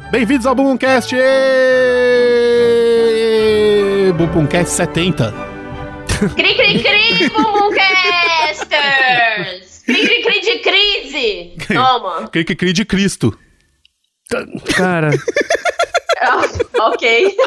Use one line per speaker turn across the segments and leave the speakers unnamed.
Bem-vindos ao Bumbumcast! Bumbumcast 70.
Cri, cri, cri, Bumbumcasters! Cri, cri, cri de crise! Toma!
Cri, cri, cri de Cristo.
Cara...
Ok.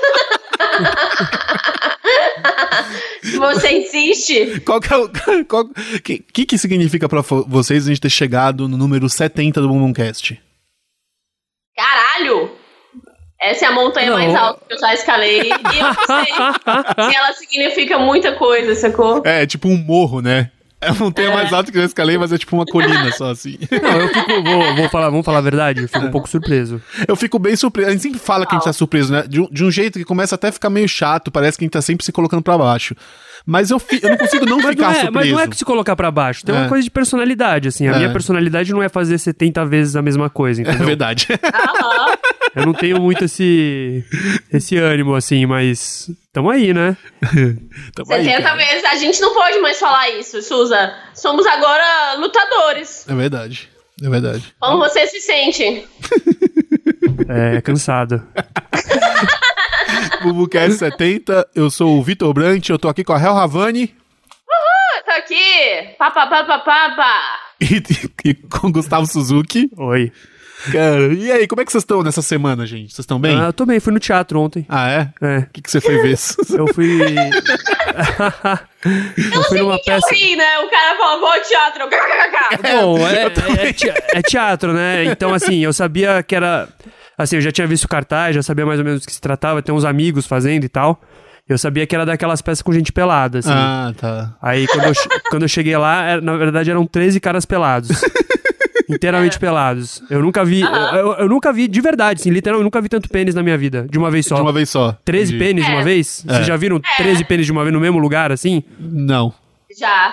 Se você insiste.
Qual que é o... que significa pra vocês a gente ter chegado no número 70 do Bumbumcast?
Caralho! Essa é a montanha mais alta que eu já escalei. E eu não sei se ela significa muita coisa, sacou?
É tipo um morro, né? É a montanha mais alta que eu já escalei, mas é tipo uma colina só, assim.
Não, eu fico... Vamos falar a verdade? Eu fico um pouco surpreso.
Eu fico bem surpreso. A gente sempre fala que a gente tá surpreso, né? De um jeito que começa até a ficar meio chato. Parece que a gente tá sempre se colocando pra baixo. Mas eu não consigo não ficar surpreso.
Mas não é que se colocar pra baixo. Tem uma coisa de personalidade, assim. A minha personalidade não é fazer 70 vezes a mesma coisa, entendeu?
É verdade.
Eu não tenho muito esse ânimo, assim, mas... Tamo aí, né?
70 vezes. A gente não pode mais falar isso, Suza. Somos agora lutadores.
É verdade. É verdade.
Como você se sente?
Cansado.
Bumbumcast 70, eu sou o Vitor Brant, eu tô aqui com a Hel Havani.
Uhul, tô aqui. Pá.
E com o Gustavo Suzuki.
Oi.
Cara, e aí, como é que vocês estão nessa semana, gente? Vocês estão bem?
Eu tô bem, fui no teatro ontem.
Ah, é?
É.
O que você foi ver?
Eu fui...
Eu fui numa peça... Eu ri, né? O cara falou, vou ao teatro.
Bom, é teatro, né? Então, assim, eu sabia que era... Assim, eu já tinha visto o cartaz, já sabia mais ou menos do que se tratava, tem uns amigos fazendo e tal. Eu sabia que era daquelas peças com gente pelada, assim.
Ah, tá.
Aí, quando eu cheguei lá, na verdade, eram 13 caras pelados. Inteiramente pelados. Eu nunca vi... Eu nunca vi, de verdade, assim, literalmente, eu nunca vi tanto pênis na minha vida. De uma vez só.
De uma vez só.
13 pênis de uma vez? Vocês já viram 13 pênis de uma vez no mesmo lugar, assim?
Não.
Já.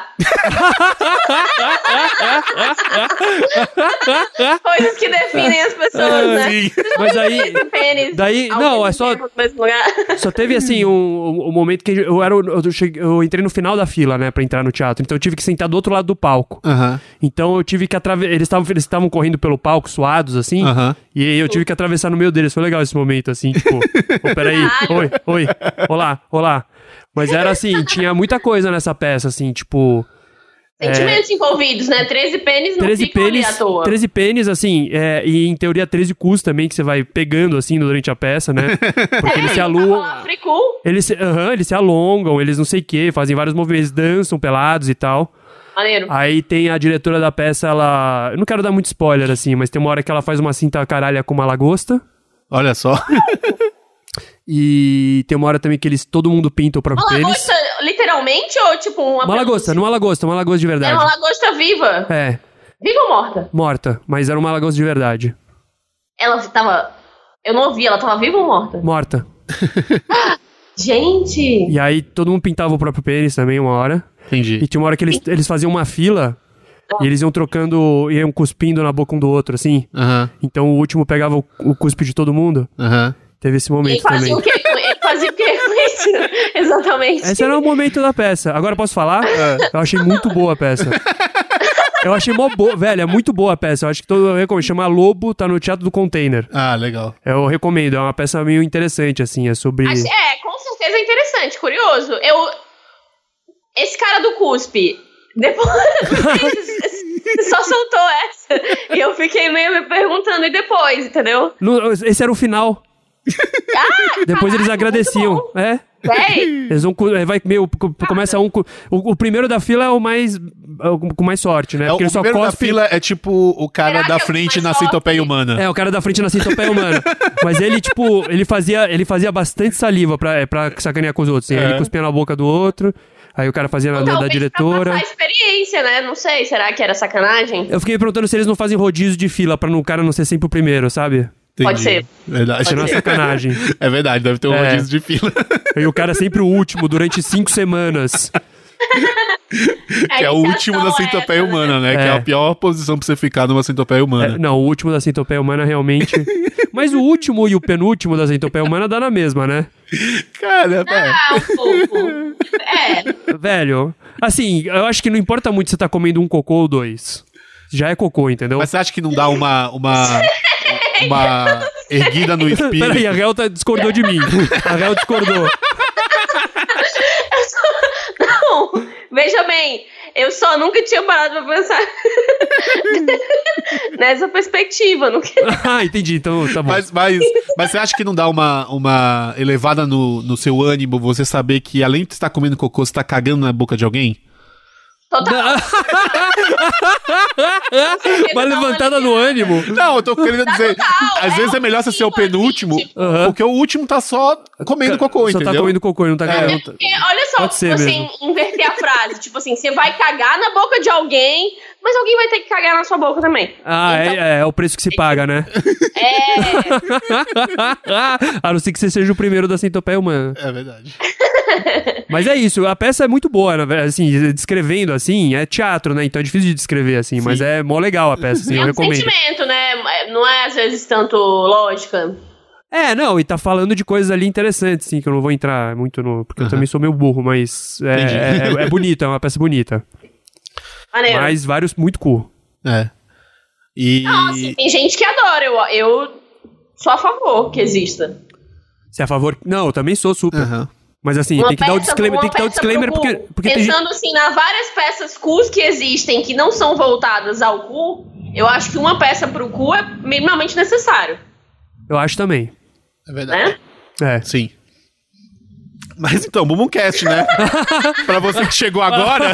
Coisas que definem as pessoas, né?
Sim.
Mas aí... Daí, não, é só... Só teve, assim, um momento que eu entrei no final da fila, né, pra entrar no teatro. Então eu tive que sentar do outro lado do palco. Então eu tive que atravessar... Eles estavam correndo pelo palco, suados, assim. E eu tive que atravessar no meio deles. Foi legal esse momento, assim, tipo... Peraí. Oi. Olá. Mas era assim, tinha muita coisa nessa peça, assim, tipo...
Sentimentos envolvidos, né? 13 pênis não ficam ali à toa.
13 pênis, assim, e em teoria 13 cus também, que você vai pegando, assim, durante a peça, né? Porque eles se alongam... Eles se alongam, eles não sei o quê, fazem vários movimentos, dançam pelados e tal.
Maneiro.
Aí tem a diretora da peça, ela... Eu não quero dar muito spoiler, assim, mas tem uma hora que ela faz uma cinta caralha com uma lagosta.
Olha só.
E tem uma hora também que todo mundo pinta o próprio pênis. Uma
lagosta, literalmente, ou tipo uma
lagosta, uma lagosta de verdade.
Era uma lagosta viva?
É.
Viva ou morta?
Morta, mas era uma lagosta de verdade.
Ela tava... Eu não ouvi, ela tava viva ou morta?
Morta.
Gente!
E aí todo mundo pintava o próprio pênis também uma hora.
Entendi.
E tinha uma hora que eles faziam uma fila... E eles iam trocando, iam cuspindo na boca um do outro, assim. Então o último pegava o cuspe de todo mundo. Teve esse momento também.
Ele fazia o quê com isso? Exatamente.
Esse era o momento da peça. Agora posso falar? Eu achei muito boa a peça. Eu achei mó boa. Velho, é muito boa a peça. Eu acho que eu recomendo. Chama Lobo, tá no Teatro do Container.
Ah, legal.
Eu recomendo. É uma peça meio interessante, assim. É sobre...
com certeza é interessante. Curioso. Esse cara do cuspe... Depois... Só soltou essa. E eu fiquei meio me perguntando, e depois, entendeu?
Esse era o final. Depois eles agradeciam. Eles vão... Começa um... O primeiro da fila é o mais... com mais sorte, né? Porque
o primeiro da fila é tipo o cara da frente na centopeia humana.
É, o cara da frente na centopeia humana. Mas ele, tipo... Ele fazia bastante saliva pra sacanear com os outros. Assim. Ele cuspia na boca do outro... Aí o cara fazia na da diretora.
Pra passar a experiência, né? Não sei, será que era sacanagem?
Eu fiquei perguntando se eles não fazem rodízio de fila pra o cara não ser sempre o primeiro, sabe?
Entendi.
Pode ser.
Verdade.
Não é sacanagem.
É verdade, deve ter um rodízio de fila.
E o cara é sempre o último durante 5 semanas.
Que é o último da centopeia humana, né? Que é a pior posição pra você ficar numa centopeia humana.
Não, o último da centopeia humana realmente... Mas o último e o penúltimo da centopeia humana dá na mesma, né?
Cara,
velho, assim, eu acho que não importa muito se você tá comendo um cocô ou 2. Já é cocô, entendeu?
Mas você acha que não dá uma erguida no espírito.
Peraí, a Hel discordou de mim. A Hel discordou.
Não, veja bem, eu só nunca tinha parado pra pensar nessa perspectiva.
Entendi, então tá bom.
Mas você acha que não dá uma elevada no seu ânimo você saber que além de estar comendo cocô, você tá cagando na boca de alguém?
Total.
Uma levantada no ânimo.
Não, eu tô querendo dizer, às vezes é melhor você ser o penúltimo, porque o último tá só comendo cocô, entendeu?
Só tá comendo cocô e não tá cagando.
Porque, olha só, tipo assim, inverter a frase. Tipo assim, você vai cagar na boca de alguém, mas alguém vai ter que cagar na sua boca também.
Então, é o preço que se paga, né? A não ser que você seja o primeiro da centopeia humana.
É verdade.
Mas é isso, a peça é muito boa, assim, descrevendo assim, é teatro, né? Então é difícil de descrever assim, mas é mó legal a peça, assim, eu recomendo.
É um sentimento, né? Não é às vezes tanto lógica.
Não, e tá falando de coisas ali interessantes, assim, que eu não vou entrar muito no... Porque eu também sou meio burro, mas é bonito, é uma peça bonita.
Maneiro.
Mas vários muito cool.
Assim, tem gente que adora, eu sou a favor que exista.
Você é a favor? Não, eu também sou super. Mas assim, tem que dar o disclaimer, porque
pensando assim, nas várias peças cus que existem que não são voltadas ao cu, eu acho que uma peça pro cu é minimamente necessário.
Eu acho também.
É verdade.
Né?
Sim. Mas então, Bumbumcast, né? Pra você que chegou agora...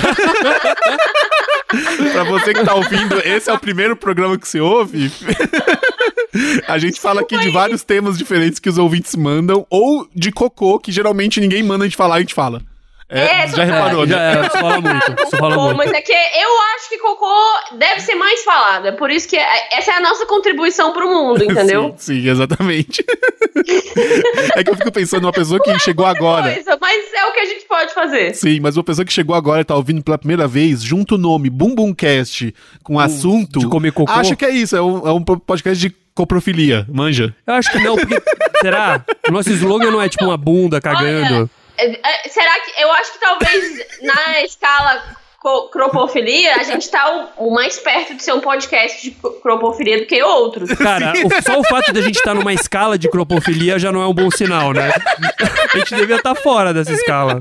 Pra você que tá ouvindo, esse é o primeiro programa que você ouve. A gente fala aqui de vários temas diferentes que os ouvintes mandam, ou de cocô, que geralmente ninguém manda a gente falar, a gente fala. Já reparou, né?
Isso fala muito.
Mas é que eu acho que cocô deve ser mais falado. É por isso que essa é a nossa contribuição pro mundo, entendeu?
Sim, exatamente. É que eu fico pensando numa pessoa que chegou agora.
Mas é o que a gente pode fazer.
Sim, mas uma pessoa que chegou agora e tá ouvindo pela primeira vez, junta o nome Bumbumcast com assunto...
De comer cocô.
Acha que é isso, é um podcast de coprofilia, manja?
Eu acho que não, porque... Será? O nosso slogan não é tipo uma bunda cagando...
Olha, será que... Eu acho que talvez na escala cropofilia, a gente tá o mais perto de ser um podcast de cropofilia do que outros.
Cara, só o fato de a gente estar numa escala de cropofilia já não é um bom sinal, né? A gente devia estar fora dessa escala.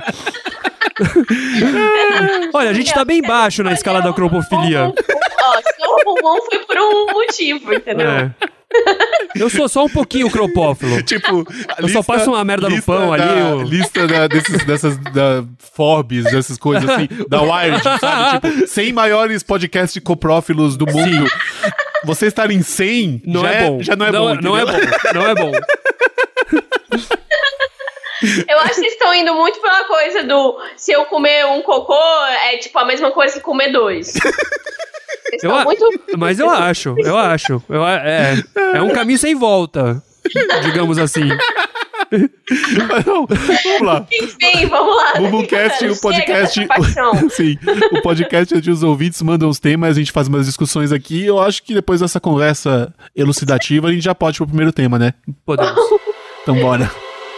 Olha, a gente tá bem baixo na escala da cropofilia.
Seu bumbum foi por um motivo, entendeu?
Eu sou só um pouquinho cropófilo.
Tipo,
eu só passo uma merda no pão ali.
Lista dessas Forbes, dessas coisas assim, da Wired, sabe? Tipo, 100 maiores podcasts coprófilos do mundo. Você estar em 100
não é bom.
Já não é bom.
Não é bom. Não é bom.
Eu acho que vocês estão indo muito pela coisa do se eu comer um cocô, é tipo a mesma coisa que comer 2.
Mas eu acho. É um caminho sem volta, digamos assim.
Vamos lá.
Enfim, vamos lá.
Bumbumcast, o podcast. Sim, o podcast onde os ouvintes mandam os temas, a gente faz umas discussões aqui. Eu acho que depois dessa conversa elucidativa, a gente já pode ir pro primeiro tema, né?
Podemos.
Então bora.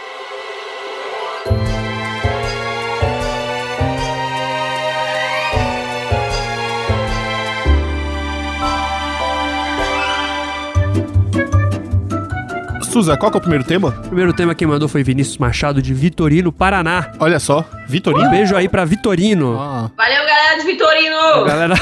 Suza, qual que é o primeiro tema?
O primeiro tema quem mandou foi Vinícius Machado, de Vitorino, Paraná.
Olha só, Vitorino.
Um beijo aí pra Vitorino.
Valeu, galera de Vitorino!
Galera...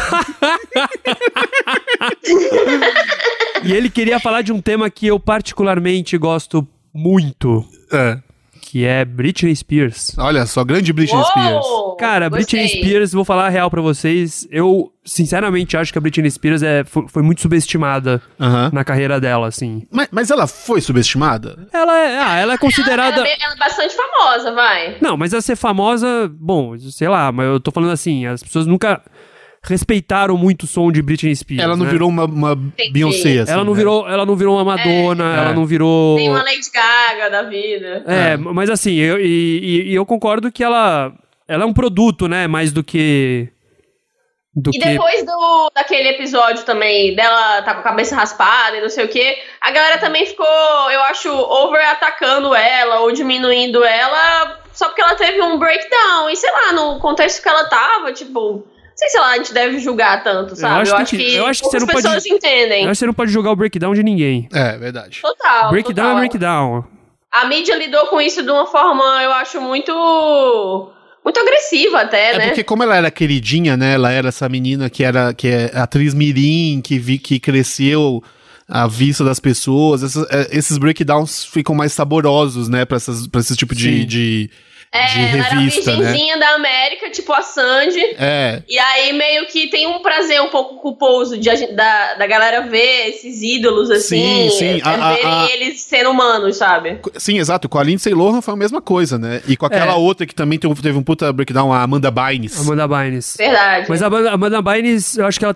E ele queria falar de um tema que eu particularmente gosto muito. Que é Britney Spears.
Olha só, grande Britney Spears.
Cara,
gostei.
Britney Spears, vou falar a real pra vocês, eu sinceramente acho que a Britney Spears foi muito subestimada na carreira dela, assim.
Mas ela foi subestimada?
Ela é considerada...
Ela é bastante famosa, vai.
Não, mas ela ser famosa, bom, sei lá, mas eu tô falando assim, as pessoas nunca... respeitaram muito o som de Britney Spears.
Ela não virou uma Beyoncé, assim.
Ela não virou uma Madonna, ela não virou...
Nem uma Lady Gaga da vida.
Mas assim, eu concordo que ela é um produto, né, mais do que...
Depois daquele episódio também, dela tá com a cabeça raspada e não sei o quê, a galera também ficou, eu acho, over-atacando ela ou diminuindo ela só porque ela teve um breakdown. E sei lá, no contexto que ela tava, tipo... sei se a gente deve julgar tanto, sabe? Eu acho que as pessoas entendem.
Eu acho que você não pode julgar o breakdown de ninguém.
É, verdade.
Total.
Breakdown é breakdown.
A mídia lidou com isso de uma forma, eu acho, muito agressiva até, né?
Porque como ela era queridinha, né? Ela era essa menina que é atriz mirim, que cresceu à vista das pessoas. Esses breakdowns ficam mais saborosos, né? Pra esse tipo de revista,
ela era a virgenzinha, né? Da América, tipo a Sandy. E aí meio que tem um prazer um pouco culposo da galera ver esses ídolos, assim.
Sim.
Verem eles sendo humanos, sabe?
Sim, exato. Com a Lindsay Lohan foi a mesma coisa, né? E com aquela outra que também teve um puta breakdown, a Amanda Bynes.
Verdade.
Mas a Amanda Bynes, eu acho que ela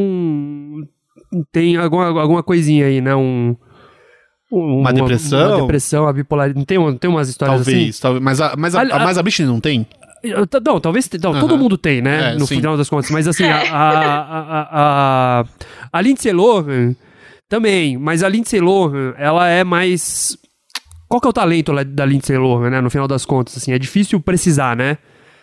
tem alguma coisinha aí, né? Uma depressão, a bipolaridade. Não tem umas histórias
talvez,
assim?
Talvez. Mas a Britney não tem?
Não, talvez. Todo mundo tem, né? No final das contas. Mas assim, a Lindsay Lohan também. Mas a Lindsay Lohan, ela é mais... Qual que é o talento da Lindsay Lohan, né? No final das contas, assim. É difícil precisar, né?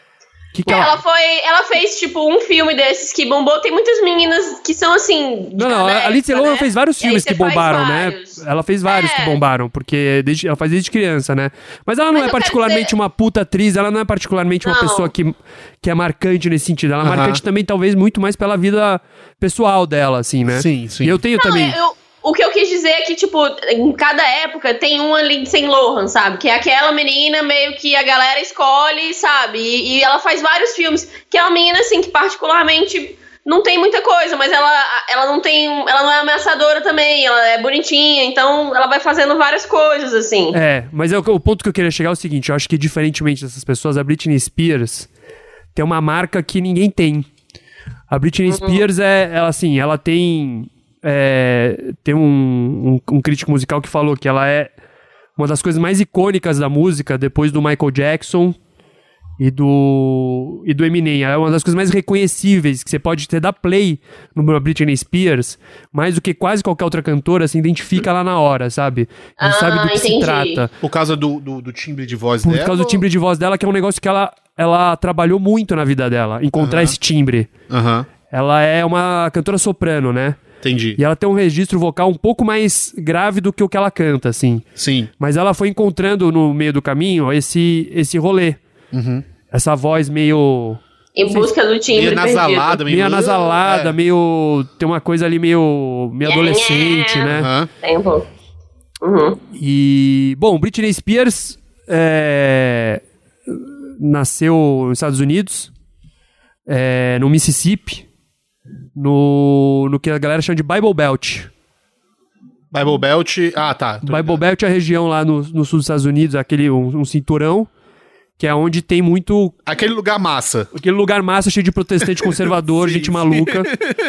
Ela fez, tipo, um filme desses que bombou. Tem muitas meninas que são, assim...
A Lindsay Lohan fez vários filmes que bombaram, né? Ela fez vários que bombaram, porque ela faz desde criança, né? Mas ela não é particularmente uma puta atriz, ela não é particularmente uma pessoa que é marcante nesse sentido. Ela é marcante também, talvez, muito mais pela vida pessoal dela, assim, né?
Sim.
E eu tenho também...
O que eu quis dizer é que, tipo, em cada época tem uma Lindsay Lohan, sabe? Que é aquela menina meio que a galera escolhe, sabe? E ela faz vários filmes. Que é uma menina, assim, que particularmente não tem muita coisa, mas ela não é ameaçadora também, ela é bonitinha, então ela vai fazendo várias coisas, assim.
Mas o ponto que eu queria chegar é o seguinte, eu acho que diferentemente dessas pessoas, a Britney Spears tem uma marca que ninguém tem. A Britney Spears ela tem... tem um crítico musical que falou que ela é uma das coisas mais icônicas da música depois do Michael Jackson e do Eminem. Ela é uma das coisas mais reconhecíveis que você pode ter dar play no Britney Spears, mais do que quase qualquer outra cantora se identifica lá na hora, sabe? Não sabe do que se trata.
Por causa do timbre de voz dela?
Por causa do timbre de voz dela, que é um negócio que ela trabalhou muito na vida dela, encontrar esse timbre. Ela é uma cantora soprano, né?
Entendi.
E ela tem um registro vocal um pouco mais grave do que o que ela canta, assim.
Sim.
Mas ela foi encontrando no meio do caminho esse rolê. Essa voz meio...
Em busca do timbre
nasalada,
meio anasalada, meio... Tem uma coisa ali meio adolescente, né?
Tem um pouco.
E... Bom, Britney Spears nasceu nos Estados Unidos, no Mississippi, no que a galera chama de Bible Belt.
Bible Belt... Ah, tá.
Bible Belt é a região lá no sul dos Estados Unidos, um cinturão, que é onde tem muito...
Aquele lugar massa.
Aquele lugar massa, cheio de protestante conservador, gente maluca.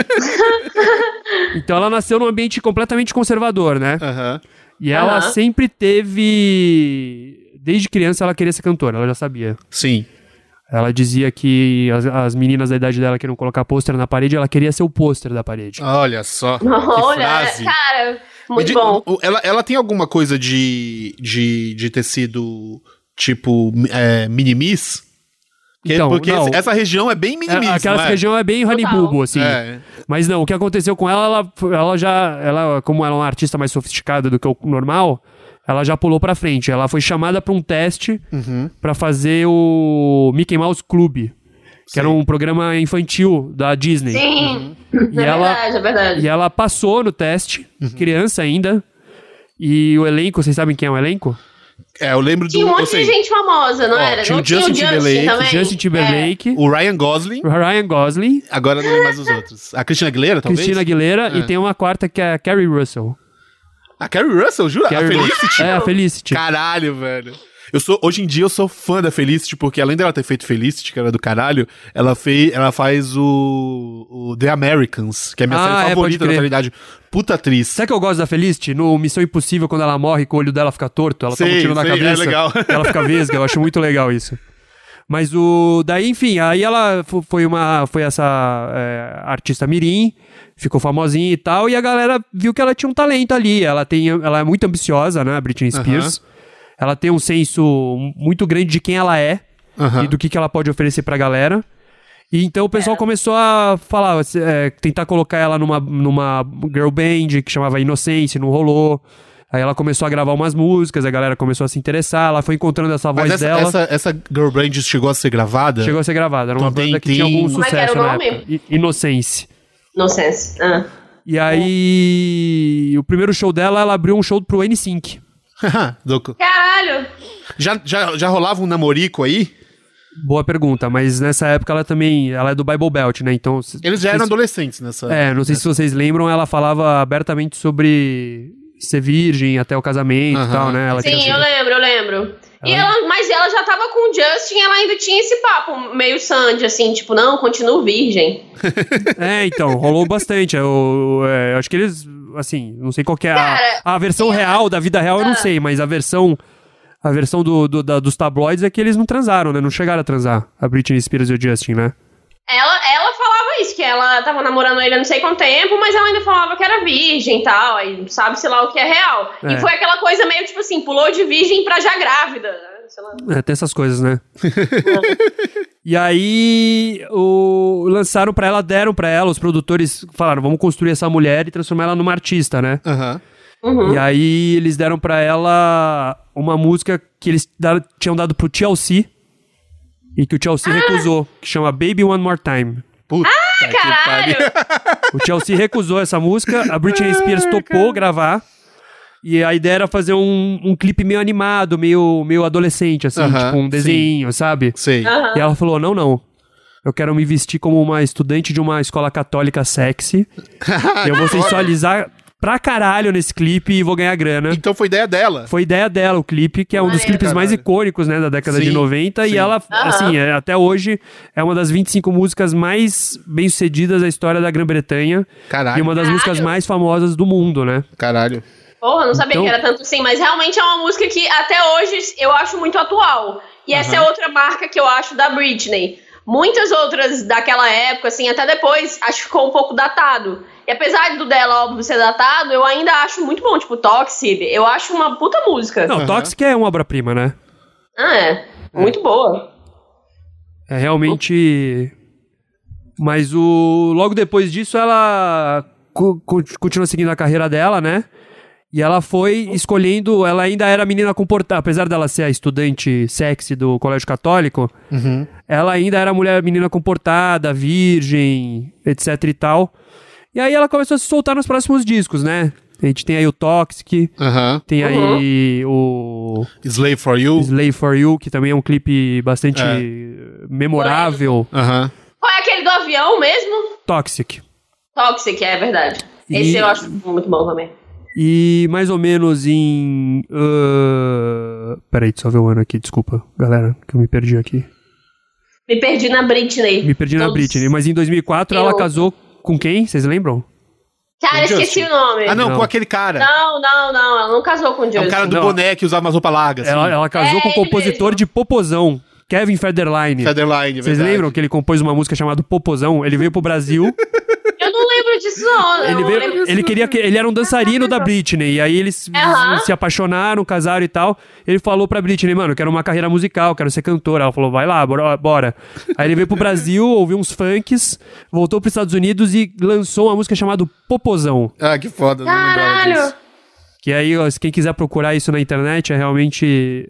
Então ela nasceu num ambiente completamente conservador, né? E ela sempre teve... Desde criança ela queria ser cantora, ela já sabia.
Sim.
Ela dizia que as meninas da idade dela queriam colocar pôster na parede, ela queria ser o pôster da parede.
Olha só, que frase.
Cara, muito bom.
Ela tem alguma coisa de ter sido, tipo, mini-miss? Porque essa região é bem mini-miss,
aquela região é bem Honey Bubo, assim. Mas não, o que aconteceu com ela como ela é uma artista mais sofisticada do que o normal... Ela já pulou pra frente. Ela foi chamada pra um teste pra fazer o Mickey Mouse Club, que era um programa infantil da Disney.
Sim, é verdade.
E ela passou no teste, criança ainda. E o elenco, vocês sabem quem é o elenco?
Eu lembro
tinha um monte de gente famosa, não era?
Tinha
não
o Justin Timberlake.
Justin Timberlake.
O Ryan Gosling. Agora não lembro mais os outros. A Christina Aguilera, talvez?
Christina Aguilera. E tem uma quarta que é a Carrie Russell.
A Carrie Russell, jura? A Felicity?
A Felicity.
Caralho, velho. Hoje em dia eu sou fã da Felicity, porque além dela ter feito Felicity, que era do caralho, ela faz o The Americans, que é a minha série favorita da atualidade. Puta atriz.
Sabe que eu gosto da Felicity? No Missão Impossível, quando ela morre, que o olho dela fica torto, ela toma um tiro na cabeça.
Legal.
Ela fica vesga, eu acho muito legal isso. Mas daí, enfim, aí ela foi essa artista mirim, ficou famosinha e tal, e a galera viu que ela tinha um talento ali. Ela é muito ambiciosa, né, a Britney Spears. Ela tem um senso muito grande de quem ela é e do que ela pode oferecer pra galera. E então o pessoal começou a falar, tentar colocar ela numa girl band que chamava Inocência, não rolou. Aí ela começou a gravar umas músicas, a galera começou a se interessar, ela foi encontrando essa voz dela.
Essa girl band chegou a ser gravada?
Chegou a ser gravada, era uma banda que tinha algum sucesso na época. Inocência.
Inocência,
E aí, o primeiro show dela, ela abriu um show pro NSYNC.
Caralho!
Já rolava um namorico aí?
Boa pergunta, mas nessa época ela é do Bible Belt, né? Então,
eles já eram adolescentes nessa...
não sei se vocês lembram, ela falava abertamente sobre ser virgem até o casamento e tal, né?
Sim, eu lembro. Mas ela já tava com o Justin, ela ainda tinha esse papo meio Sandy, assim, tipo, não, continuo virgem.
Então, rolou bastante. Eu acho que eles, assim, não sei qual que é a versão real, da vida real, eu não sei, mas a versão dos tabloides é que eles não transaram, né? Não chegaram a transar, a Britney Spears e o Justin, né?
Ela falava isso, que ela tava namorando ele há não sei quanto tempo, mas ela ainda falava que era virgem e tal, aí sabe-se lá o que é real. E foi aquela coisa meio, tipo assim, pulou de virgem pra já grávida, sei lá.
Tem essas coisas, né? E aí, lançaram pra ela, deram pra ela, os produtores falaram, vamos construir essa mulher e transformar ela numa artista, né? E aí, eles deram pra ela uma música que eles tinham dado pro TLC, e que o Chelsea recusou, que chama Baby One More Time.
Puta
caralho!
O Chelsea recusou essa música, a Britney Spears topou gravar, e a ideia era fazer um clipe meio animado, meio adolescente, assim, tipo um desenho, sabe?
Sei.
E ela falou, não, eu quero me vestir como uma estudante de uma escola católica sexy, eu vou sensualizar pra caralho nesse clipe e vou ganhar grana.
Então foi ideia dela.
Foi ideia dela, o clipe, que é um dos clipes mais icônicos, né, da década de 90. E ela, assim, até hoje, é uma das 25 músicas mais bem-sucedidas da história da Grã-Bretanha.
Caralho.
E uma das músicas mais famosas do mundo, né?
Caralho.
Porra, não sabia que era tanto assim, mas realmente é uma música que até hoje eu acho muito atual. E essa é outra marca que eu acho da Britney. Muitas outras daquela época, assim, até depois, acho que ficou um pouco datado. E apesar do dela, óbvio, ser datado, eu ainda acho muito bom. Tipo, Toxic, eu acho uma puta música.
Não, Toxic é uma obra-prima, né?
Muito boa.
É realmente... Mas logo depois disso, ela continua seguindo a carreira dela, né? E ela foi escolhendo... Ela ainda era menina comportada. Apesar dela ser a estudante sexy do colégio católico, ela ainda era menina comportada, virgem, etc e tal. E aí ela começou a se soltar nos próximos discos, né? A gente tem aí o Toxic, tem aí o...
Slave for You,
que também é um clipe bastante memorável.
Qual é aquele do avião mesmo?
Toxic,
é verdade. Esse eu acho muito bom também.
E mais ou menos em... Peraí, deixa eu ver o ano aqui, desculpa, galera, que eu me perdi aqui.
Me perdi na Britney.
Mas em 2004 ela casou com quem? Vocês lembram?
Cara, esqueci o nome.
Não, com aquele cara.
Não, ela não casou com o Justin.
É um cara do boné que usava umas roupas largas. Assim.
Ela casou com o compositor
mesmo.
De Popozão, Kevin Federline. Vocês lembram que ele compôs uma música chamada Popozão? Ele veio pro Brasil...
Eu não lembro disso, não.
Ele era um dançarino da Britney, e aí eles se apaixonaram, casaram e tal. Ele falou pra Britney, mano, eu quero uma carreira musical, quero ser cantora. Ela falou, vai lá, bora. Aí ele veio pro Brasil, ouviu uns funks, voltou pros Estados Unidos e lançou uma música chamada Popozão.
Ah, que foda, não lembrava disso.
Que aí, quem quiser procurar isso na internet, é realmente...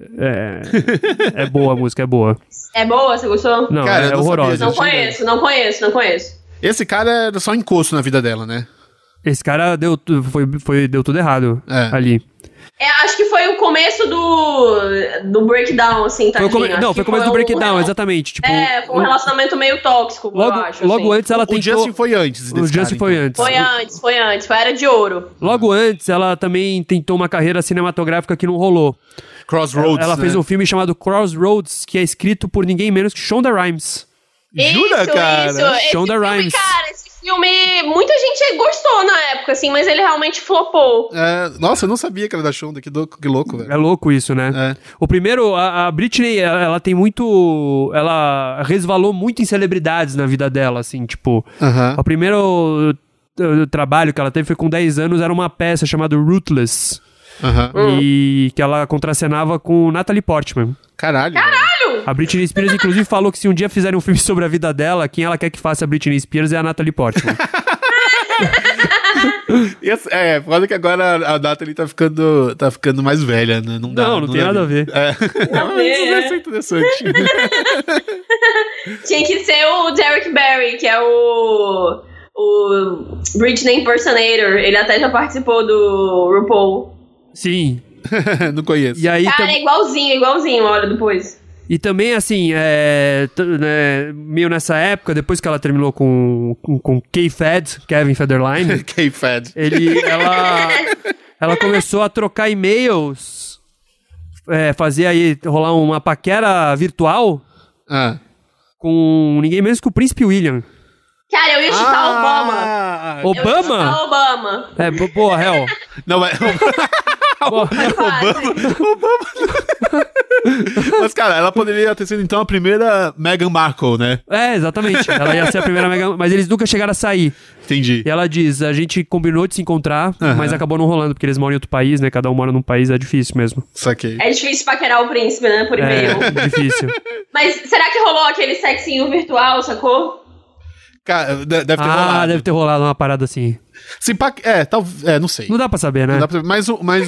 É boa a música, é boa.
É boa? Você gostou?
Não, cara, é horrorosa.
Não conheço.
Esse cara era só encosto na vida dela, né?
Esse cara deu tudo errado ali.
Acho que foi o começo do breakdown, assim, tadinho.
Foi o começo do breakdown, exatamente. Tipo,
foi um relacionamento meio tóxico, eu acho.
Logo antes ela tentou...
O Justin foi antes desse cara,
Foi antes, foi Era de Ouro.
Logo antes, ela também tentou uma carreira cinematográfica que não rolou.
Crossroads,
Ela fez um filme chamado Crossroads, que é escrito por ninguém menos que Shonda Rhimes.
Jura, cara?
Shonda Rhimes.
Cara, esse filme, muita gente gostou na época, assim, mas ele realmente flopou.
Nossa, eu não sabia que era da Shonda, que louco, velho.
É louco isso, né? O primeiro, a Britney, ela tem muito... Ela resvalou muito em celebridades na vida dela, assim, tipo... O primeiro trabalho que ela teve foi com 10 anos, era uma peça chamada Ruthless. E que ela contracenava com Natalie Portman.
Caralho!
Sério?
A Britney Spears, inclusive, falou que se um dia fizerem um filme sobre a vida dela, quem ela quer que faça a Britney Spears é a Natalie Portman.
Foda que agora a Natalie tá ficando mais velha, né? Não
tem nada a ver.
Isso é interessante.
Tinha que ser o Derek Barry, que é o Britney Impersonator. Ele até já participou do RuPaul.
Sim.
Não conheço.
E aí,
cara, igualzinho, olha depois.
E também, assim, meio nessa época, depois que ela terminou com K-Fed, Kevin Federline...
K-Fed.
Ela começou a trocar e-mails, fazer aí, rolar uma paquera virtual com ninguém menos que o Príncipe William.
Cara, eu ia chutar Obama.
Obama?
Eu ia chutar Obama.
Boa, Hel.
Não, mas... Obama. Mas, cara, ela poderia ter sido, então, a primeira Meghan Markle, né?
Exatamente. Ela ia ser a primeira Meghan... Mas eles nunca chegaram a sair.
Entendi.
E ela diz, a gente combinou de se encontrar, mas acabou não rolando, porque eles moram em outro país, né? Cada um mora num país, é difícil mesmo.
Saquei.
É difícil paquerar o príncipe, né? Por e-mail.
Difícil.
Mas será que rolou aquele sexinho virtual, sacou?
Cara, deve ter rolado.
Deve ter rolado uma parada assim.
Não sei.
Não dá pra saber, né?
Não dá pra saber. Mas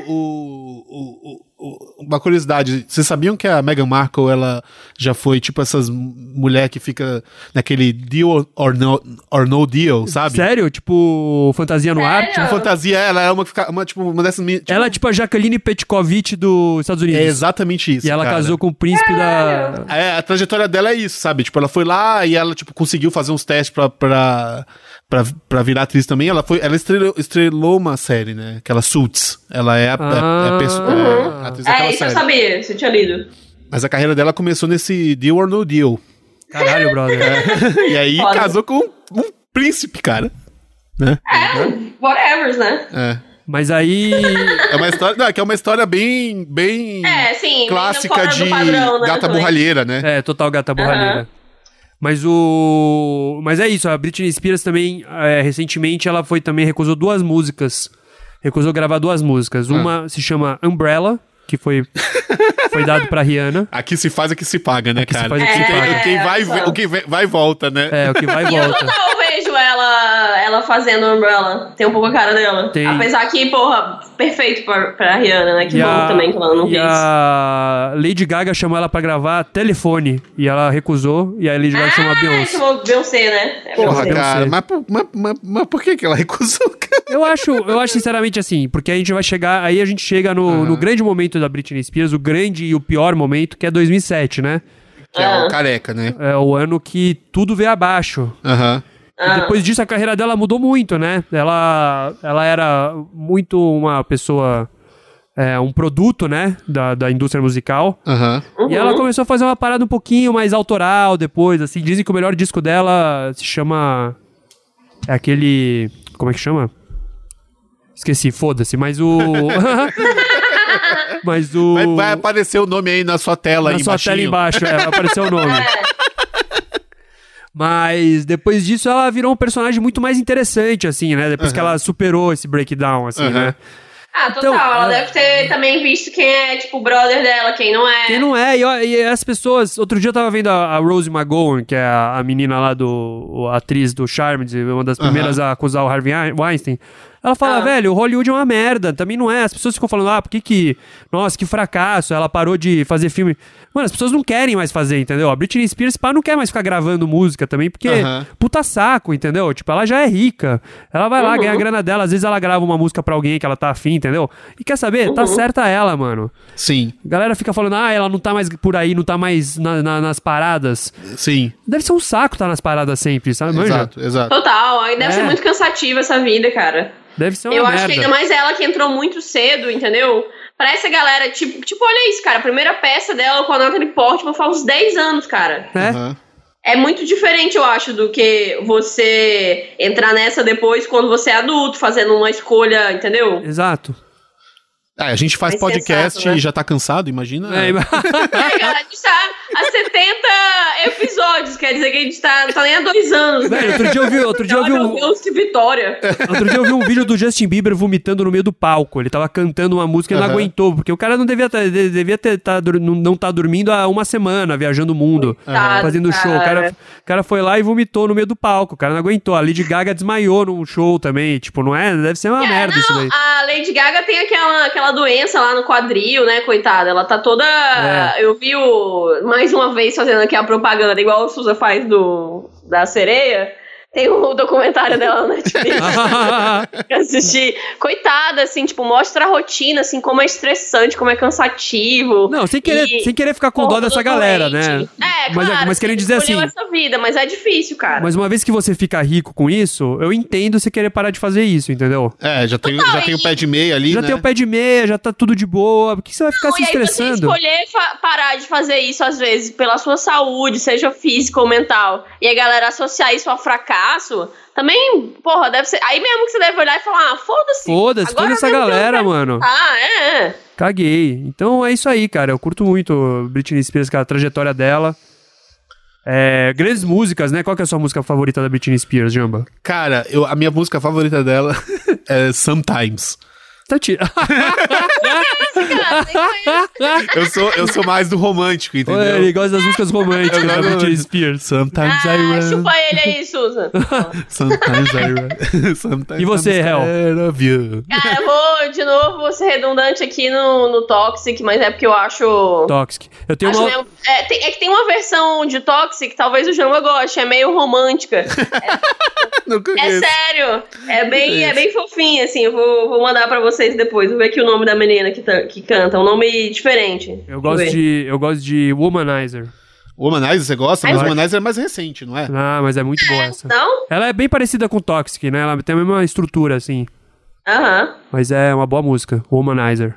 uma curiosidade, vocês sabiam que a Meghan Markle, ela já foi tipo essas mulher que fica naquele deal or no deal, sabe?
Sério? Tipo, fantasia no ar?
Tipo, fantasia, ela é uma dessas... Tipo,
ela é tipo a Jacqueline Petkovic dos Estados Unidos.
É exatamente isso,
e ela casou com o príncipe da...
A trajetória dela é isso, sabe? Tipo, ela foi lá e ela, tipo, conseguiu fazer uns testes pra virar atriz também. Ela estrelou uma série, né? Aquela Suits. Ela é a atriz daquela
isso
série.
Eu sabia, você tinha lido.
Mas a carreira dela começou nesse Deal or No Deal.
Caralho, brother.
E aí casou com um príncipe, cara. Né?
Whatever, né?
Mas aí...
É uma história... que é uma história bem
sim,
clássica de
padrão, né,
gata
também.
Borralheira, né?
Total gata borralheira. Mas é isso, a Britney Spears também, recentemente, ela recusou 2 músicas. Recusou gravar 2 músicas. Uma se chama Umbrella, que foi dado pra Rihanna.
Aqui se faz, aqui se paga, né, cara?
Se faz, aqui se paga.
O que vai e volta, né?
O que vai e volta.
Eu total vejo ela fazendo Umbrella. Tem um pouco a cara dela.
Tem.
Apesar que, porra, perfeito pra Rihanna, né? Que bom também que ela não fez.
A Lady Gaga chamou ela pra gravar Telefone. E ela recusou. E a Lady Gaga chamou a Beyoncé.
Chamou Beyoncé, né?
Porra, cara. Mas por que ela recusou, cara?
Eu acho sinceramente assim, porque a gente chega no grande momento da Britney Spears, o grande e o pior momento, que é 2007, né?
Que é o careca, né?
É o ano que tudo veio abaixo. E depois disso, a carreira dela mudou muito, né? Ela era muito uma pessoa... um produto, né? Da indústria musical. E ela começou a fazer uma parada um pouquinho mais autoral depois, assim. Dizem que o melhor disco dela se chama... É aquele... Como é que chama? Esqueci, foda-se. Mas o...
Vai aparecer o nome aí na sua tela.
Na sua tela embaixo, vai aparecer o nome. Mas depois disso ela virou um personagem muito mais interessante, assim, né? Depois que ela superou esse breakdown, assim, né?
Total. Então, ela deve ter também visto quem é, tipo, o brother dela, quem não é.
Quem não é. E as pessoas... Outro dia eu tava vendo a Rosie McGowan, que é a menina lá a atriz do Charmed, uma das primeiras a acusar o Harvey Weinstein. Ela fala, velho, o Hollywood é uma merda, também não é. As pessoas ficam falando, por que... Nossa, que fracasso, ela parou de fazer filme. Mano, as pessoas não querem mais fazer, entendeu? A Britney Spears, não quer mais ficar gravando música também, porque puta saco, entendeu? Tipo, ela já é rica. Ela vai lá ganhar a grana dela, às vezes ela grava uma música pra alguém que ela tá afim, entendeu? E quer saber? Tá certa ela, mano.
Sim.
A galera fica falando, ela não tá mais por aí, não tá mais nas paradas.
Sim.
Deve ser um saco estar nas paradas sempre, sabe?
Exato.
Total, deve ser muito cansativa essa vida, cara.
Deve ser uma
merda.
acho
que ainda mais ela que entrou muito cedo, entendeu? Pra essa galera, tipo, olha isso, cara. A primeira peça dela com a Natalie Portman faz uns 10 anos, cara. É muito diferente, eu acho, do que você entrar nessa depois quando você é adulto, fazendo uma escolha, entendeu?
Exato.
A gente faz podcast sensato, né? E já tá cansado, imagina.
Cara, a gente tá há 70 episódios, quer dizer que a gente não tá nem há 2 anos.
Velho, outro dia eu vi
Meu Deus, que vitória.
Outro dia eu vi um vídeo do Justin Bieber vomitando no meio do palco. Ele tava cantando uma música e não aguentou, porque o cara não devia não tá dormindo há 1 semana, viajando o mundo, fazendo show. O cara foi lá e vomitou no meio do palco. O cara não aguentou. A Lady Gaga desmaiou num show também. Tipo, não é? Deve ser uma merda isso daí.
A Lady Gaga tem aquela doença lá no quadril, né, coitada? Ela tá toda... Eu vi mais uma vez fazendo aqui a propaganda, igual o Suza faz da sereia. Tem um documentário dela na Netflix que assistir. Coitada, assim, tipo, mostra a rotina, assim, como é estressante, como é cansativo.
Não, sem querer ficar com dó dessa galera, né? Mas querendo dizer assim...
essa vida, mas é difícil, cara.
Mas uma vez que você fica rico com isso, eu entendo você querer parar de fazer isso, entendeu?
Já tem o pé de meia ali,
já tem o pé de meia, já tá tudo de boa. Por que você vai ficar se estressando?
E aí você escolher parar de fazer isso, às vezes, pela sua saúde, seja física ou mental, e a galera associar isso ao fracasso, também, porra, deve ser... Aí mesmo que você deve olhar e falar, foda-se.
Foda-se essa galera, mano. Caguei. Então é isso aí, cara. Eu curto muito Britney Spears, a trajetória dela. Grandes músicas, né? Qual que é a sua música favorita da Britney Spears, Jamba?
Cara, a minha música favorita dela é Sometimes.
Tá tirando.
Eu sou mais do romântico, entendeu?
Ele gosta das músicas românticas da Britney Spears.
Sometimes I run.
Chupa ele aí, Susan.
Sometimes I run. Sometimes
e você, Hel?
Cara, eu vou de novo ser redundante aqui no Toxic, mas é porque eu acho...
Toxic. Eu tenho uma...
É que tem uma versão de Toxic que talvez o Jamba goste, é meio romântica.
Não conheço.
É sério. É bem fofinha, assim. Eu vou mandar pra vocês depois. Vou ver aqui o nome da menina que canta. Um nome diferente.
Eu gosto de Womanizer.
Womanizer, você gosta? Mas Womanizer é mais recente, não é?
Ah, mas é muito boa essa.
Não?
Ela é bem parecida com Toxic, né? Ela tem a mesma estrutura, assim. Mas é uma boa música. Womanizer.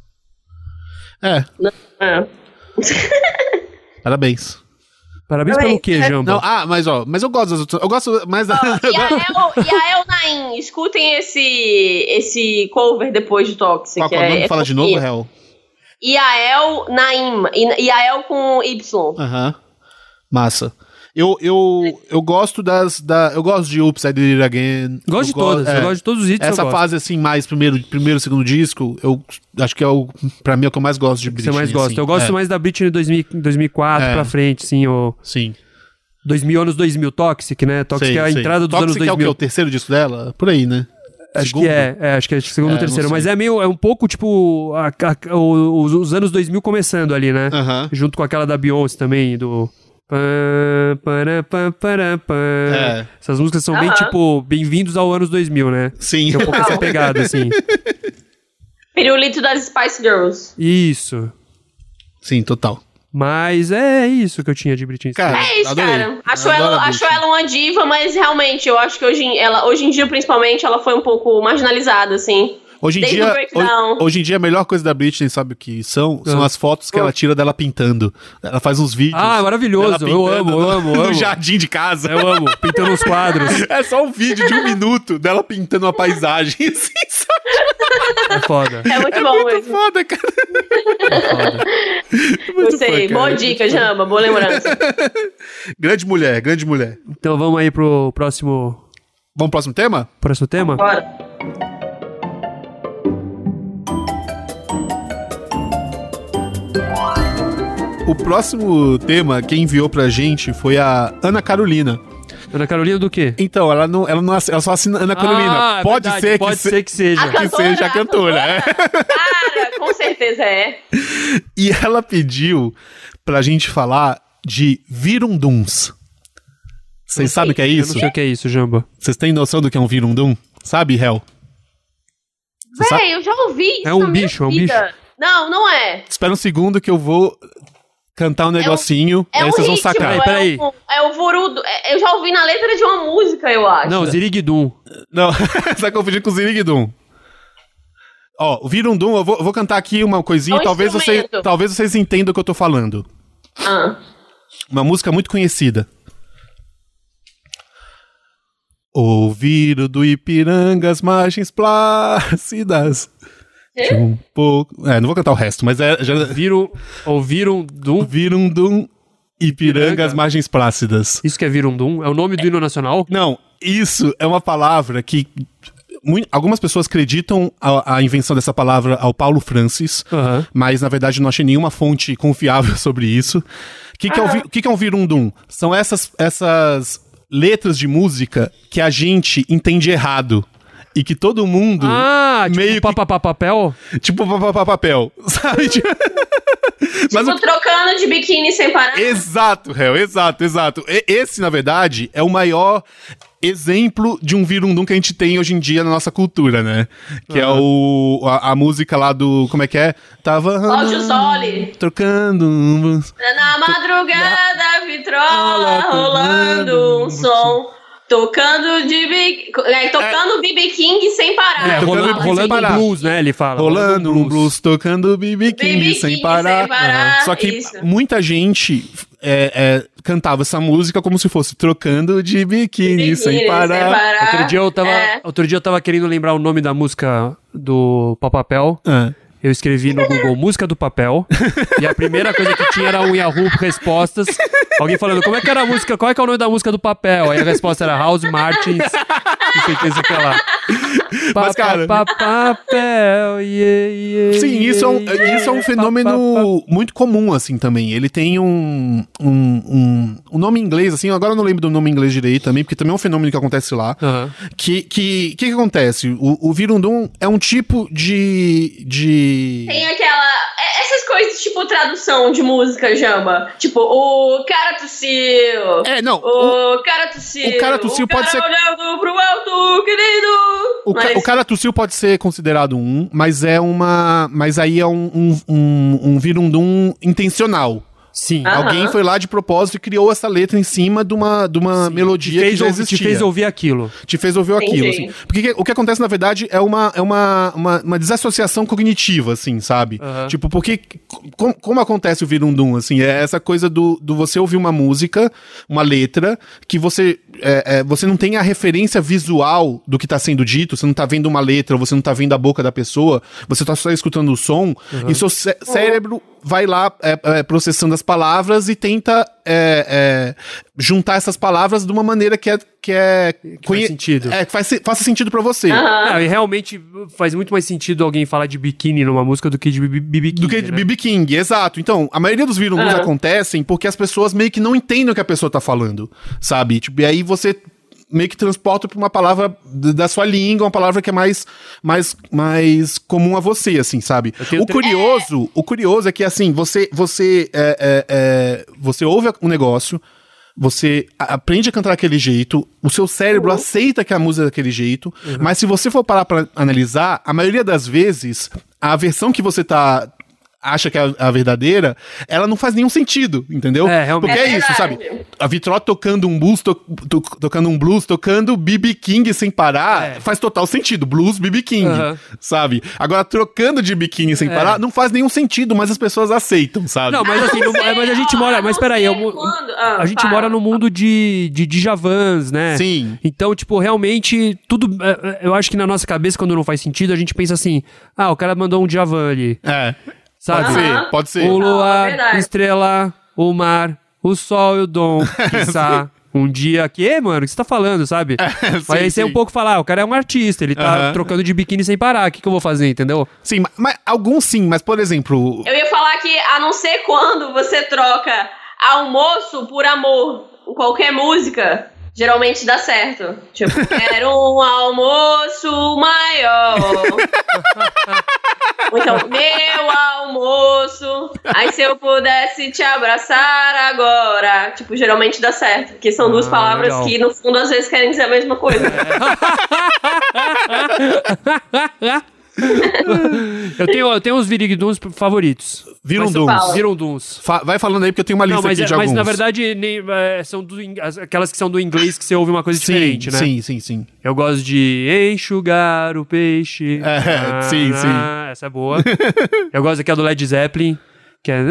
Parabéns.
Parabéns pelo quê, Jamba?
Não, mas eu gosto das outras. Eu gosto mais da...
E a El Naim, escutem esse cover depois de Toxic.
Qual é o nome? Fala de novo, Hel.
Yael Naim. Yael com Y.
Massa. Eu gosto eu gosto de Oops, I Did It Again.
Gosto de todas. Eu gosto de todos os hits.
Essa fase, assim, mais primeiro, segundo disco, eu acho que pra mim é o que eu mais gosto de Britney.
Você mais gosta. Assim. Eu gosto mais da Britney 2004 pra frente, sim.
Sim.
2000, 2000, Toxic, né? Toxic é a entrada dos anos 2000.
Toxic é o terceiro disco dela? Por aí, né?
Acho que acho que é segundo ou terceiro, mas é um pouco, tipo, os anos 2000 começando ali, né? Junto com aquela da Beyoncé também, do... Essas músicas são bem, tipo, bem-vindos ao anos 2000, né?
Sim.
É um pouco essa pegada, assim.
Pirulito das Spice Girls.
Isso.
Sim, total.
Mas é isso que eu tinha de Britney Spears.
Cara, é isso, cara. Acho ela uma diva, mas realmente, eu acho que hoje em dia, principalmente, ela foi um pouco marginalizada, assim.
Hoje em dia, a melhor coisa da Britney, sabe o que são? São as fotos que ela tira dela pintando. Ela faz uns vídeos.
Maravilhoso. Eu amo.
No jardim de casa.
Eu amo. Pintando os quadros.
É só um vídeo de 1 minuto dela pintando uma paisagem. Assim,
é foda.
É muito bom
muito
mesmo.
Foda, cara.
É foda.
Gostei. Boa dica, Jamba. Boa lembrança.
Grande mulher.
Então vamos aí pro próximo...
Vamos pro próximo tema?
Próximo tema?
Bora.
O próximo tema, quem enviou pra gente foi a Ana Carolina.
Ana Carolina do quê?
Então, ela só assina Ana Carolina. Pode ser que seja.
Que seja
a cantora.
Cara, com certeza é.
E ela pediu pra gente falar de Virunduns. Vocês sabem o que é isso?
Eu não sei o que é isso, Jamba.
Vocês têm noção do que é um Virundum? Sabe, Hel?
Véi, eu já ouvi isso.
É um bicho, é um bicho.
Não é.
Espera um segundo que eu vou cantar um negocinho, aí vocês vão sacar.
Peraí.
É o vorudo. Eu já ouvi na letra de uma música, eu acho.
Não, Ziriguidum.
Não, você vai confundir com o Ziriguidum. Ó, o Virundum, eu vou cantar aqui uma coisinha, talvez vocês entendam o que eu tô falando. Uma música muito conhecida. Ouviram do Ipiranga as margens plácidas. Um pouco... não vou cantar o resto, mas já...
Ouviram Dum?
Ouviram Dum, Ipiranga, as margens plácidas.
Isso que é Virundum? É o nome do hino nacional?
Não, isso é uma palavra que... algumas pessoas acreditam a invenção dessa palavra ao Paulo Francis, mas na verdade não achei nenhuma fonte confiável sobre isso. O que é um Virundum? São essas letras de música que a gente entende errado. E que todo mundo meio
tipo papapapapel?
Tipo papapapapel, sabe?
Mas trocando de biquíni sem parar.
Exato, Hel, exato. Esse, na verdade, é o maior exemplo de um Virundum que a gente tem hoje em dia na nossa cultura, né? Que é a música lá do... Como é que é? Tava...
Cláudio Zoli.
Trocando...
Na madrugada, vitrola, rolando um som... Tocando B.B. King sem parar.
Rolando um blues, né? Ele fala.
Rolando um blues, tocando B.B. King sem parar. Só que muita gente cantava essa música como se fosse trocando de biquíni sem parar.
Outro dia eu tava querendo lembrar o nome da música do Papapel. Eu escrevi no Google música do papel. E a primeira coisa que tinha era um Yahoo respostas. Alguém falando, como é que era a música? Qual é que é o nome da música do papel? Aí a resposta era House Martins. Não sei o que, isso que é lá.
Mas, cara...
Papel, yeah.
Sim, isso é um fenômeno muito comum, assim, também. Ele tem um nome em inglês, assim, agora eu não lembro do nome em inglês direito também, porque também é um fenômeno que acontece lá. Que acontece? O Virundum é um tipo de...
Tem essas coisas, tipo tradução de música, Jamba. Tipo, o cara tossiu. O cara tossiu.
O cara tossiu pode ser...
olhando pro alto, querido.
O cara tossiu pode ser considerado mas aí é um Virundum intencional.
Sim.
Alguém foi lá de propósito e criou essa letra em cima de uma melodia que já existia.
Te fez ouvir aquilo.
Assim. Porque o que acontece, na verdade, é uma desassociação cognitiva, assim, sabe? Tipo, porque... Como acontece o Virundum, assim? É essa coisa do você ouvir uma música, uma letra, que você não tem a referência visual do que tá sendo dito, você não tá vendo uma letra, você não tá vendo a boca da pessoa, você tá só escutando o som, e seu cérebro vai lá processando as palavras e tenta juntar essas palavras de uma maneira que
faz sentido.
Faça sentido pra você.
E realmente faz muito mais sentido alguém falar de biquíni numa música do que de B.B. King.
Do que de B.B. King, exato. Então, a maioria dos Virunduns acontecem porque as pessoas meio que não entendem o que a pessoa tá falando, sabe? Tipo, e aí você meio que transporta pra uma palavra da sua língua, uma palavra que é mais comum a você, assim, sabe? O curioso é que, assim, você ouve um negócio, você aprende a cantar daquele jeito, o seu cérebro aceita que a música é daquele jeito, mas se você for parar pra analisar, a maioria das vezes, a versão que você acha que é a verdadeira, ela não faz nenhum sentido, entendeu?
Realmente.
Porque é isso, sabe? A Vitró tocando um blues, tocando B.B. King sem parar, faz total sentido. Blues, B.B. King, sabe? Agora, trocando de biquíni sem parar, não faz nenhum sentido, mas as pessoas aceitam, sabe?
Não, mas assim, mas a gente mora... Mas peraí, a gente mora no mundo de Djavans, né?
Sim.
Então, tipo, realmente, tudo... Eu acho que na nossa cabeça, quando não faz sentido, a gente pensa assim, o cara mandou um Djavan ali. Sabe?
Pode ser.
O luar, estrela, o mar, o sol e o dom, quiçá. Um dia que, mano, o que você tá falando, sabe? Mas aí você um pouco fala, o cara é um artista, ele tá trocando de biquíni sem parar, o que eu vou fazer, entendeu?
Sim, mas alguns sim, mas por exemplo...
Eu ia falar que, a não ser quando você troca almoço por amor, qualquer música... Geralmente dá certo. Tipo, quero um almoço maior. Ou então, meu almoço. Aí se eu pudesse te abraçar agora. Tipo, geralmente dá certo. Porque são duas palavras legal. Que, no fundo, às vezes querem dizer a mesma coisa.
Eu tenho uns Virunduns favoritos. Virunduns.
Vai falando aí, porque eu tenho uma lista aqui de alguns.
Mas, na verdade, são aquelas que são do inglês que você ouve uma coisa diferente, né?
Sim.
Eu gosto de enxugar o peixe.
Sim.
Essa é boa. Eu gosto daquela do Led Zeppelin, que é...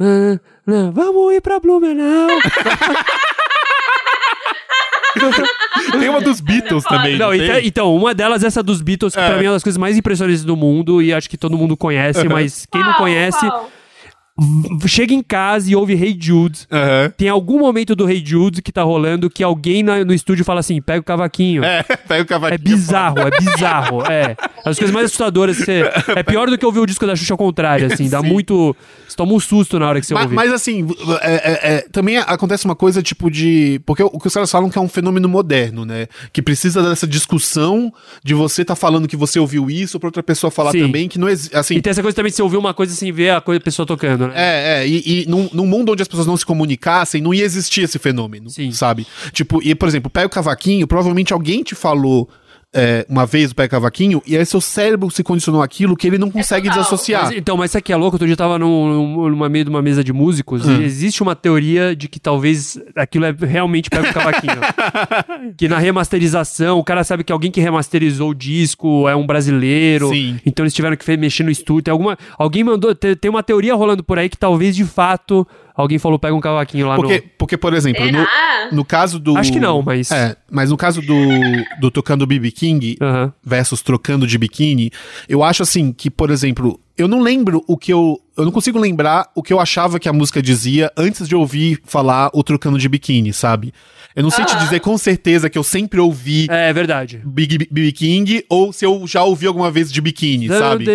Vamos ir pra Blumenau.
Tem uma dos Beatles também.
Não, então, uma delas é essa dos Beatles, que pra mim é uma das coisas mais impressionantes do mundo, e acho que todo mundo conhece, mas quem não conhece... Chega em casa e ouve Hey Jude. Tem algum momento do Hey Jude que tá rolando que alguém no estúdio fala assim, pega o cavaquinho.
Pega o cavaquinho.
É bizarro. As coisas mais assustadoras que você... É pior do que ouvir o disco da Xuxa ao contrário, assim. Dá muito... Você toma um susto na hora que você ouve.
Mas assim, também acontece uma coisa tipo de... Porque o que os caras falam que é um fenômeno moderno, né? Que precisa dessa discussão de você tá falando que você ouviu isso, pra outra pessoa falar também, que não existe... Assim,
e tem essa coisa também de você ouvir uma coisa sem ver a pessoa tocando.
E num mundo onde as pessoas não se comunicassem, não ia existir esse fenômeno, sabe? Tipo, e por exemplo, pega o cavaquinho, provavelmente alguém te falou uma vez o pega o cavaquinho, e aí seu cérebro se condicionou aquilo que ele não consegue desassociar.
Mas isso aqui é louco, outro dia eu tava numa mesa de músicos, e existe uma teoria de que talvez aquilo realmente pega o cavaquinho. Que na remasterização, o cara sabe que alguém que remasterizou o disco é um brasileiro, então eles tiveram que mexer no estúdio. Alguém mandou, tem uma teoria rolando por aí que talvez de fato alguém falou pega um cavaquinho lá
Porque, por exemplo, no caso do...
Acho que não, mas...
mas no caso do Tocando B.B. King versus Trocando de Biquíni, eu acho assim que, por exemplo, eu não lembro eu não consigo lembrar o que eu achava que a música dizia antes de ouvir falar o Trocando de Biquíni, sabe? Eu não sei te dizer com certeza que eu sempre ouvi...
É verdade.
B.B. King, ou se eu já ouvi alguma vez de biquíni, sabe?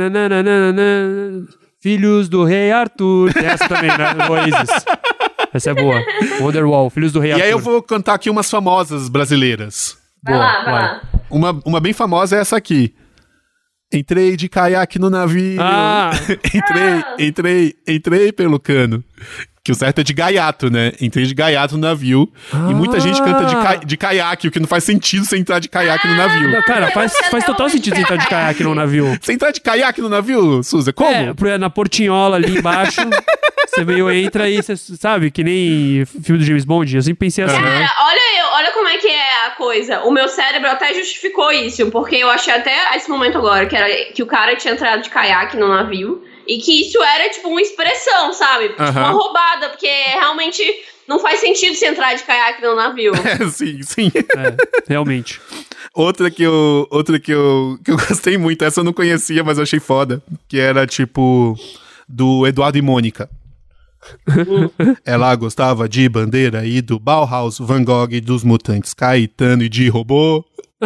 Filhos do Rei Arthur. Tem essa também, né? Oasis. Essa é boa. Wonderwall, Filhos do Rei Arthur.
E aí eu vou cantar aqui umas famosas brasileiras.
Vai lá.
Uma bem famosa é essa aqui. Entrei de caiaque no navio. Entrei pelo cano. Que o certo é de gaiato, né? Entrei de gaiato no navio. E muita gente canta de caiaque, o que não faz sentido você entrar de caiaque no navio.
Não, cara, faz total sentido você entrar de caiaque no navio.
Você entrar de caiaque no navio, Suza? Como?
Na portinhola ali embaixo. Você meio entra e você sabe, que nem filme do James Bond. Eu sempre pensei assim.
Cara, olha como é que é a coisa. O meu cérebro até justificou isso, porque eu achei até esse momento agora que o cara tinha entrado de caiaque no navio. E que isso era, tipo, uma expressão, sabe? Tipo, uma roubada, porque realmente não faz sentido você entrar de caiaque no navio.
Sim.
Realmente.
Outra que eu gostei muito, essa eu não conhecia, mas eu achei foda, que era, tipo, do Eduardo e Mônica. Ela gostava de Bandeira e do Bauhaus, Van Gogh, dos Mutantes, Caetano e de Robô.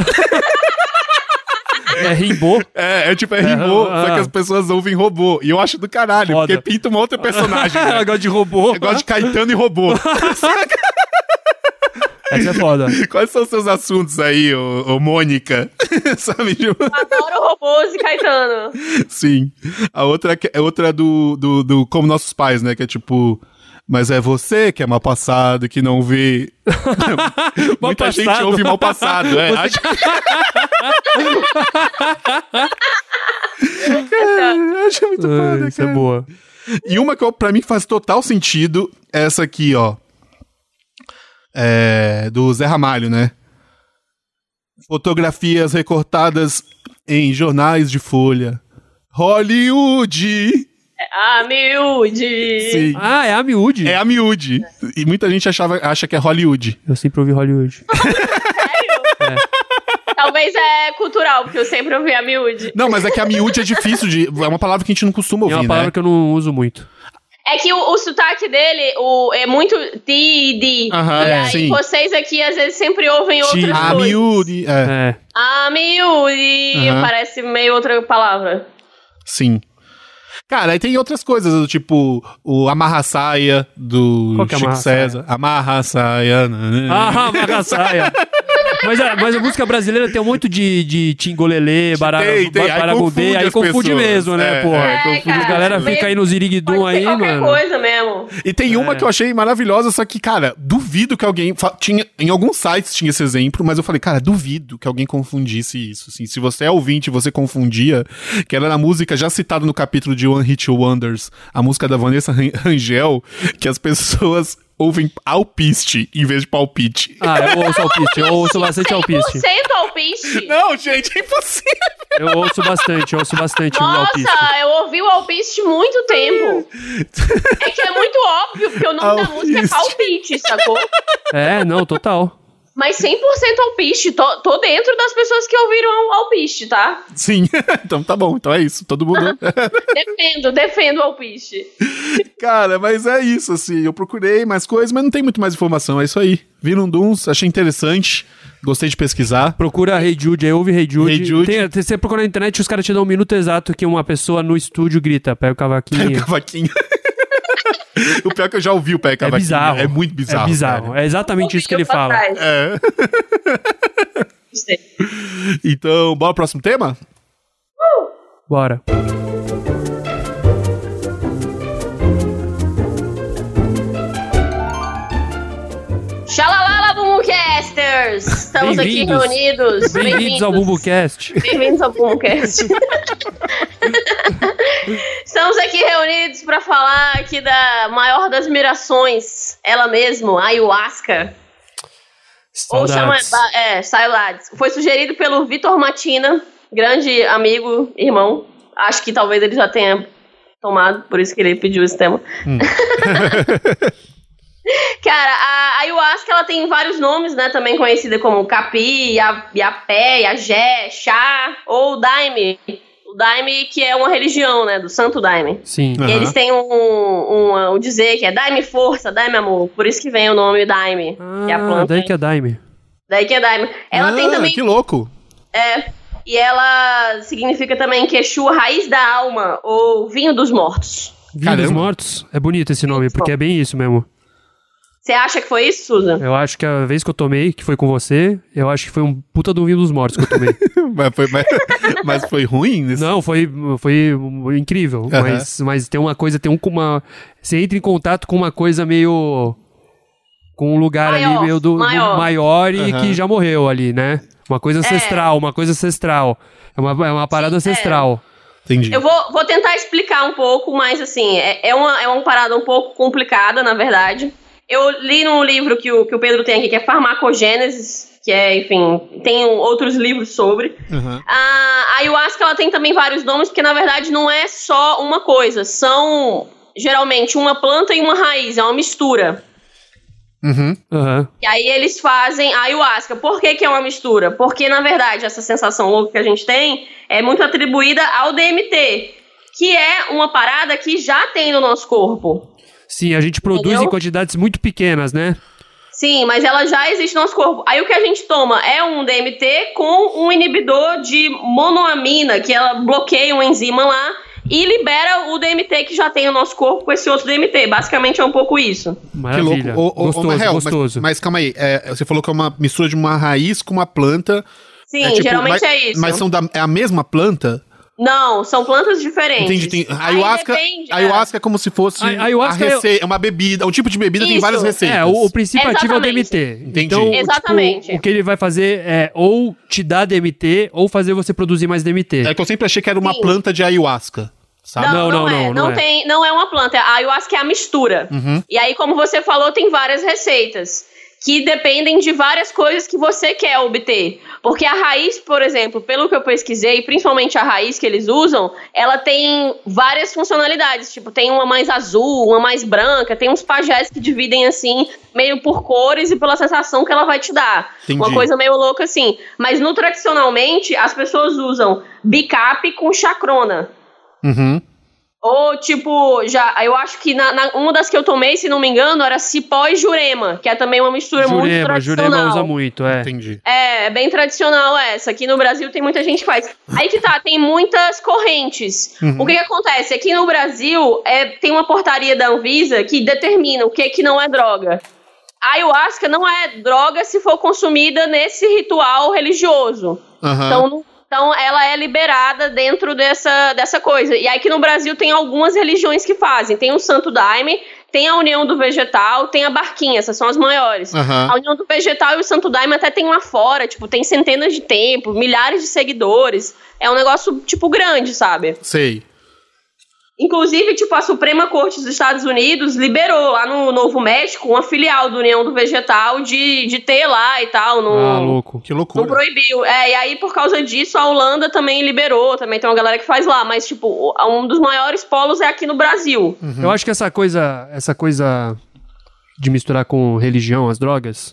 É Rimbo?
Tipo Rimbo, só que as pessoas ouvem robô. E eu acho do caralho, foda. Porque pinta uma outra personagem. Né?
Ela gosta de robô.
Eu gosto de Caetano e robô.
Essa é foda.
Quais são os seus assuntos aí, ô Mônica? Sabe?
Adoro robôs e Caetano.
Sim. A outra é do Como Nossos Pais, né? Que é tipo... Mas é você que é mal passado, que não vê... Muita gente ouve mal passado, Acho muito foda, cara.
Isso é boa.
E uma que pra mim faz total sentido é essa aqui, ó. Do Zé Ramalho, né? Fotografias recortadas em jornais de folha. Hollywood...
A miúde.
Sim.
É a miúde?
É a miúde. E muita gente acha que é Hollywood.
Eu sempre ouvi Hollywood.
Sério? Talvez é cultural, porque eu sempre ouvi a miúde.
Não, mas é que a miúde é difícil de... É uma palavra que a gente não costuma ouvir, né?
É uma palavra que eu não uso muito.
É que o sotaque dele é muito di. E aí vocês aqui, às vezes, sempre ouvem outras coisas.
A miúde.
A miúde. Parece meio outra palavra.
Sim. Cara, aí tem outras coisas, tipo o Amarra-Saia do Chico César. Amarra-Saia.
Amarra-Saia. Mas a música brasileira tem um monte de Tingolelê, Baragudê, aí confunde mesmo, né, porra? A galera fica aí nos iriguidum aí, mano.
Coisa mesmo.
E tem uma que eu achei maravilhosa, só que, cara, duvido que alguém... Em alguns sites tinha esse exemplo, mas eu falei, cara, duvido que alguém confundisse isso. Assim, se você é ouvinte e você confundia, que era na música já citada no capítulo de One Hit Wonders, a música da Vanessa Rangel, que as pessoas... ouvem alpiste em vez de palpite.
Eu ouço alpiste, eu ouço bastante alpiste.
100% alpiste?
Não, gente, é impossível.
Eu ouço bastante o alpiste.
Nossa, eu ouvi o alpiste muito tempo. É que é muito óbvio, porque o nome da música é palpite, sacou?
Não, total.
Mas 100% alpiste. Tô dentro das pessoas que ouviram alpiste, tá?
Sim, então tá bom. Então é isso. Todo mundo...
defendo o alpiste.
Cara, mas é isso, assim. Eu procurei mais coisas, mas não tem muito mais informação. É isso aí. Vi num Duns, achei interessante. Gostei de pesquisar.
Procura Hey Jude, aí ouve Hey Jude. Hey Jude. Você procura na internet, os caras te dão um minuto exato que uma pessoa no estúdio grita, pega o cavaquinho.
Pega o cavaquinho. O pior é que eu já ouvi o pega o cavaquinho. É bizarro. É muito bizarro.
É bizarro. Cara. É exatamente isso que ele fala.
É. Então, bora pro próximo tema?
Bora.
Xalala, Bumbumcasters! Estamos aqui reunidos.
Bem-vindos ao Bumbumcast.
Bem-vindos ao Bumbumcast. Estamos aqui reunidos para falar aqui da maior das mirações, ela mesma, a ayahuasca.
Saudades.
Saudades. Foi sugerido pelo Vitor Matina, grande amigo, irmão. Acho que talvez ele já tenha tomado, por isso que ele pediu esse tema. Cara, a ayahuasca, ela tem vários nomes, né? Também conhecida como capi, yapé, yajé, chá ou daime. O daime, que é uma religião, né? Do santo daime.
Sim.
E eles têm um dizer que é daime força, daime amor. Por isso que vem o nome daime. Que é a planta.
Daí que é daime.
Daí que é daime. Ela tem também...
que louco.
E ela significa também Quexu, raiz da alma, ou vinho dos mortos.
Vinho dos mortos? É bonito esse nome, porque é bem isso mesmo.
Você acha que foi isso, Susan?
Eu acho que a vez que eu tomei, que foi com você, eu acho que foi um puta do vinho dos mortos que eu tomei.
mas foi ruim? Isso?
Não, foi incrível. Mas tem uma coisa, você entra em contato com uma coisa meio... com um lugar
maior,
ali meio do maior e que já morreu ali, né? Uma coisa ancestral, É uma parada ancestral.
Entendi.
Eu vou tentar explicar um pouco, mas assim, é uma parada um pouco complicada, na verdade. Eu li num livro que o Pedro tem aqui, que é Farmacogênesis, que é, enfim, tem outros livros sobre. A ayahuasca, ela tem também vários nomes, porque na verdade não é só uma coisa, são geralmente uma planta e uma raiz, é uma mistura. E aí eles fazem a ayahuasca. Por que é uma mistura? Porque, na verdade, essa sensação louca que a gente tem é muito atribuída ao DMT, que é uma parada que já tem no nosso corpo.
Sim, a gente produz em quantidades muito pequenas, né?
Sim, mas ela já existe no nosso corpo. Aí o que a gente toma é um DMT com um inibidor de monoamina, que ela bloqueia uma enzima lá e libera o DMT que já tem no nosso corpo com esse outro DMT. Basicamente é um pouco isso.
Maravilha.
Que louco.
Gostoso.
Mas calma aí, você falou que é uma mistura de uma raiz com uma planta.
Sim, geralmente é isso.
Mas é a mesma planta?
Não, são plantas diferentes.
Entendi. Ayahuasca é como se fosse é uma bebida, um tipo de bebida tem várias receitas.
O princípio ativo é o DMT.
Entendi.
Então, exatamente.
Tipo, o que ele vai fazer é ou te dar DMT ou fazer você produzir mais DMT.
É que eu sempre achei que era uma planta de ayahuasca. Sabe?
Não é uma planta. A ayahuasca é a mistura. E aí, como você falou, tem várias receitas que dependem de várias coisas que você quer obter. Porque a raiz, por exemplo, pelo que eu pesquisei, principalmente a raiz que eles usam, ela tem várias funcionalidades. Tipo, tem uma mais azul, uma mais branca, tem uns pajés que dividem assim, meio por cores e pela sensação que ela vai te dar.
Entendi.
Uma coisa meio louca assim. Mas nutricionalmente, as pessoas usam bicap com chacrona. Ou, tipo, eu acho que uma das que eu tomei, se não me engano, era cipó e jurema, que é também uma mistura muito tradicional.
Jurema usa muito,
Entendi.
É bem tradicional essa. Aqui no Brasil tem muita gente que faz. Aí que tá, tem muitas correntes. O que acontece? Aqui no Brasil, tem uma portaria da Anvisa que determina o que não é droga. A ayahuasca não é droga se for consumida nesse ritual religioso. Então, ela é liberada dentro dessa coisa. E aqui no Brasil tem algumas religiões que fazem. Tem o Santo Daime, tem a União do Vegetal, tem a Barquinha, essas são as maiores. A União do Vegetal e o Santo Daime até tem lá fora, tipo, tem centenas de templos, milhares de seguidores. É um negócio, tipo, grande, sabe?
Sei.
Inclusive, tipo, a Suprema Corte dos Estados Unidos liberou lá no Novo México uma filial da União do Vegetal de ter lá e tal.
Louco.
Que loucura.
Não proibiu. E aí, por causa disso, a Holanda também liberou. Também tem uma galera que faz lá. Mas, tipo, um dos maiores polos é aqui no Brasil.
Eu acho que essa coisa de misturar com religião as drogas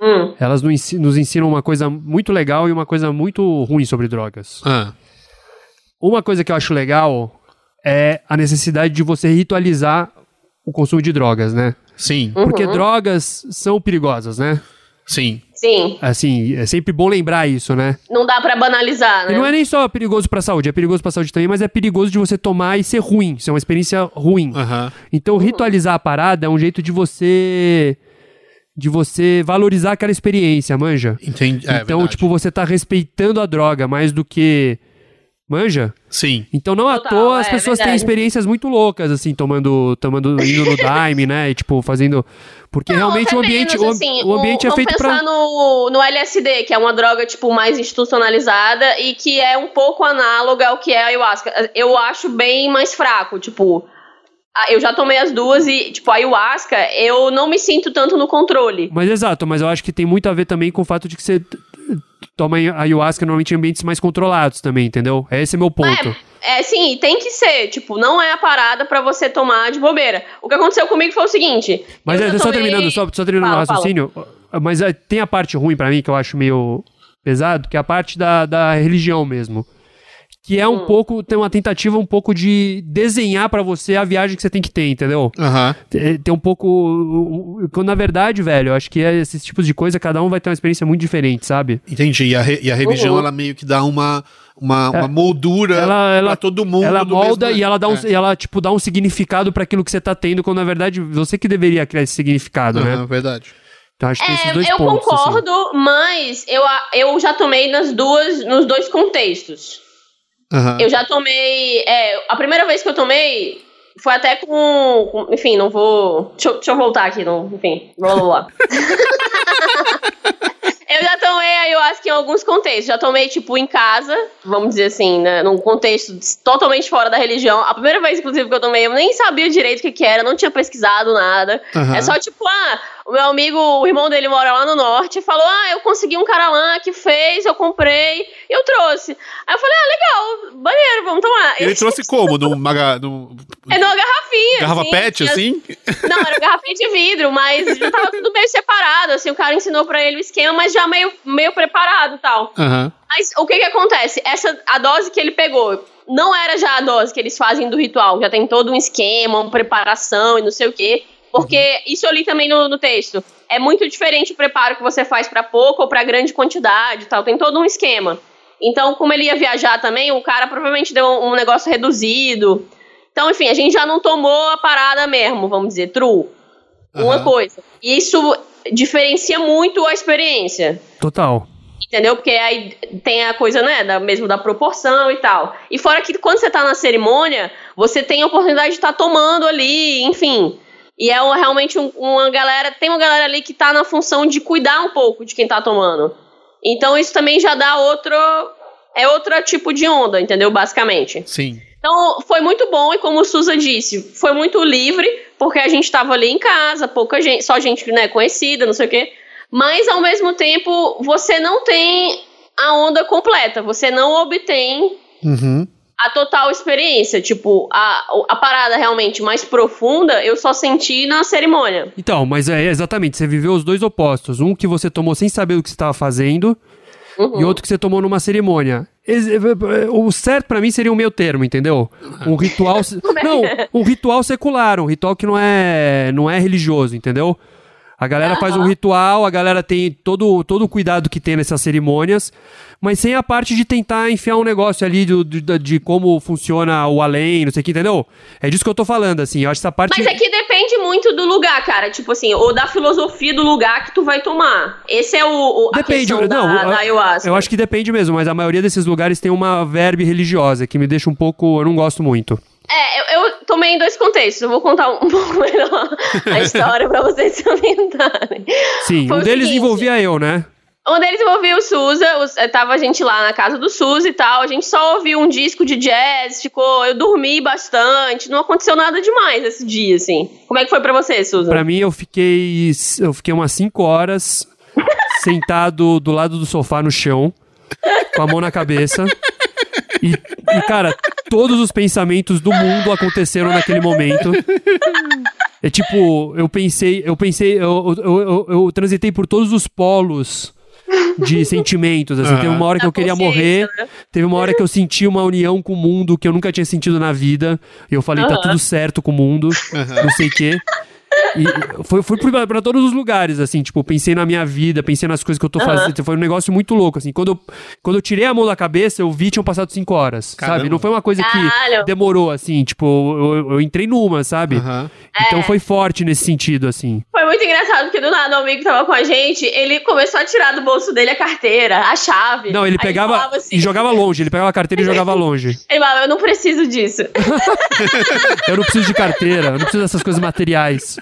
elas nos ensinam uma coisa muito legal e uma coisa muito ruim sobre drogas. Uma coisa que eu acho legal é a necessidade de você ritualizar o consumo de drogas, né?
Sim.
Porque drogas são perigosas, né?
Sim.
Sim.
Assim, é sempre bom lembrar isso, né?
Não dá pra banalizar, né?
E não é nem só perigoso pra saúde, é perigoso pra saúde também, mas é perigoso de você tomar e ser ruim, ser uma experiência ruim. Então, ritualizar a parada é um jeito de você valorizar aquela experiência, manja?
Entendi.
Então, tipo, você tá respeitando a droga mais do que... Manja?
Sim.
Então, não à toa, as pessoas têm experiências muito loucas, assim, indo no Daime, né? E, tipo, fazendo... Porque realmente o ambiente,
assim,
o ambiente é feito pra...
Vamos pensar no LSD, que é uma droga, tipo, mais institucionalizada e que é um pouco análoga ao que é a ayahuasca. Eu acho bem mais fraco, tipo... Eu já tomei as duas e, tipo, a ayahuasca, eu não me sinto tanto no controle.
Mas exato, mas eu acho que tem muito a ver também com o fato de que você toma ayahuasca normalmente em ambientes mais controlados também, entendeu? Esse é meu ponto.
Sim, tem que ser, tipo, não é a parada pra você tomar de bobeira. O que aconteceu comigo foi o seguinte...
Mas só terminando o raciocínio, mas tem a parte ruim pra mim, que eu acho meio pesado, que é a parte da religião mesmo. Que é um pouco, tem uma tentativa um pouco de desenhar pra você a viagem que você tem que ter, entendeu? Tem um pouco... Quando na verdade, velho, eu acho que esses tipos de coisa, cada um vai ter uma experiência muito diferente, sabe?
Entendi. E a religião, ela meio que dá uma moldura pra todo mundo.
Ela molda e ela dá ela, tipo, dá um significado pra aquilo que você tá tendo, quando na verdade você que deveria criar esse significado, né?
Verdade.
Então acho que tem esses dois pontos.
Eu concordo, assim. Mas eu já tomei nos dois contextos. Eu já tomei... a primeira vez que eu tomei foi até com enfim, não vou... Deixa eu voltar aqui, enfim. Blá, blá, blá. Eu já tomei ayahuasca em alguns contextos. Já tomei, tipo, em casa, vamos dizer assim, né? Num contexto totalmente fora da religião. A primeira vez, inclusive, que eu tomei, eu nem sabia direito o que era, não tinha pesquisado nada. É só, tipo, o meu amigo, o irmão dele mora lá no norte, falou, eu consegui um cara lá que fez, eu comprei, e eu trouxe. Aí eu falei, legal, maneiro, vamos tomar.
Ele trouxe como?
numa garrafinha.
Garrafa
assim,
pet, assim?
Não, era garrafinha de vidro, mas já tava tudo meio separado, assim, o cara ensinou pra ele o esquema, mas já meio preparado e tal. Mas o que acontece? A dose que ele pegou não era já a dose que eles fazem do ritual, já tem todo um esquema, uma preparação e não sei o quê. Porque isso eu li também no texto. É muito diferente o preparo que você faz pra pouco ou pra grande quantidade e tal. Tem todo um esquema. Então, como ele ia viajar também, o cara provavelmente deu um negócio reduzido. Então, enfim, a gente já não tomou a parada mesmo, vamos dizer, true. Uma coisa. E isso diferencia muito a experiência.
Total.
Entendeu? Porque aí tem a coisa, né, mesmo da proporção e tal. E fora que quando você tá na cerimônia, você tem a oportunidade de estar tomando ali, enfim... E é realmente uma galera... Tem uma galera ali que tá na função de cuidar um pouco de quem tá tomando. Então isso também já dá outro tipo de onda, entendeu? Basicamente.
Sim.
Então foi muito bom e como o Susa disse, foi muito livre, porque a gente tava ali em casa, pouca gente, só gente, né, conhecida, não sei o quê. Mas ao mesmo tempo, você não tem a onda completa. Você não obtém... a total experiência, tipo, a parada realmente mais profunda, eu só senti na cerimônia.
Então, mas exatamente, você viveu os dois opostos. Um que você tomou sem saber o que você estava fazendo, e outro que você tomou numa cerimônia. O certo pra mim seria o meio termo, entendeu? Um ritual... um ritual secular, um ritual que não é religioso, entendeu? A galera faz um ritual, a galera tem todo o cuidado que tem nessas cerimônias, mas sem a parte de tentar enfiar um negócio ali de como funciona o além, não sei o que, entendeu? É disso que eu tô falando, assim, eu acho essa parte...
Mas é que depende muito do lugar, cara, tipo assim, ou da filosofia do lugar que tu vai tomar. Esse é a questão da ayahuasca.
Eu acho que depende mesmo, mas a maioria desses lugares tem uma verve religiosa, que me deixa um pouco... Eu não gosto muito.
Eu tomei em dois contextos. Eu vou contar um pouco melhor a história pra vocês se ambientarem.
Sim, um deles envolvia eu, né?
Um deles envolvia o Susa. Tava a gente lá na casa do Susa e tal. A gente só ouviu um disco de jazz. Eu dormi bastante. Não aconteceu nada demais esse dia, assim. Como é que foi pra você, Susa?
Pra mim, eu fiquei umas 5 horas sentado do lado do sofá no chão, com a mão na cabeça. E, cara, todos os pensamentos do mundo aconteceram naquele momento. É tipo, eu transitei por todos os polos de sentimentos, assim. Teve uma hora que eu queria morrer, né? Teve uma hora que eu senti uma união com o mundo que eu nunca tinha sentido na vida, e eu falei, tá tudo certo com o mundo, não sei o quê. E fui pra todos os lugares, assim, tipo, pensei na minha vida, pensei nas coisas que eu tô fazendo, foi um negócio muito louco, assim, quando eu tirei a mão da cabeça, eu vi, tinham passado 5 horas, Caramba. Sabe, não foi uma coisa que demorou, assim, tipo, eu entrei numa, sabe, então foi forte nesse sentido, assim.
Foi muito engraçado, porque do nada o amigo que tava com a gente, ele começou a tirar do bolso dele a carteira, a chave.
Não, ele pegava assim, e jogava longe, ele pegava a carteira e jogava longe.
Ele falava, eu não preciso disso.
Eu não preciso de carteira, eu não preciso dessas coisas materiais.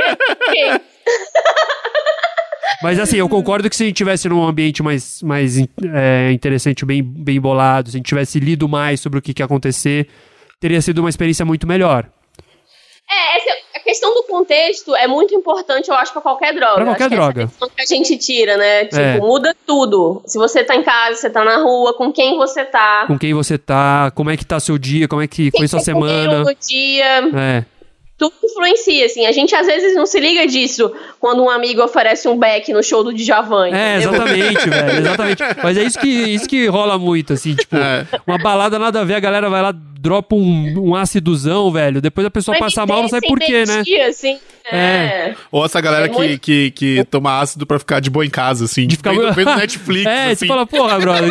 Mas assim, eu concordo que se a gente tivesse num ambiente mais interessante, bem bolado, se a gente tivesse lido mais sobre o que ia acontecer, teria sido uma experiência muito melhor.
A questão do contexto é muito importante, eu acho, pra qualquer droga.
Pra qualquer droga.
Essa questão que a gente tira, né? Tipo, muda tudo. Se você tá em casa, você tá na rua, com quem você tá.
Com quem você tá, como é que tá seu dia, como é que foi sua semana.
No dia. Tudo influencia, assim. A gente às vezes não se liga disso quando um amigo oferece um back no show do Djavan.
Exatamente, velho. Exatamente. Mas é isso que rola muito, assim, tipo, uma balada nada a ver, a galera vai lá, dropa um ácidozão, velho. Depois a pessoa passa mal, não sabe por quê, né?
Assim.
Ou essa galera que toma ácido pra ficar de boa em casa, assim.
De ficar
vendo Netflix, assim.
Você fala, porra, brother.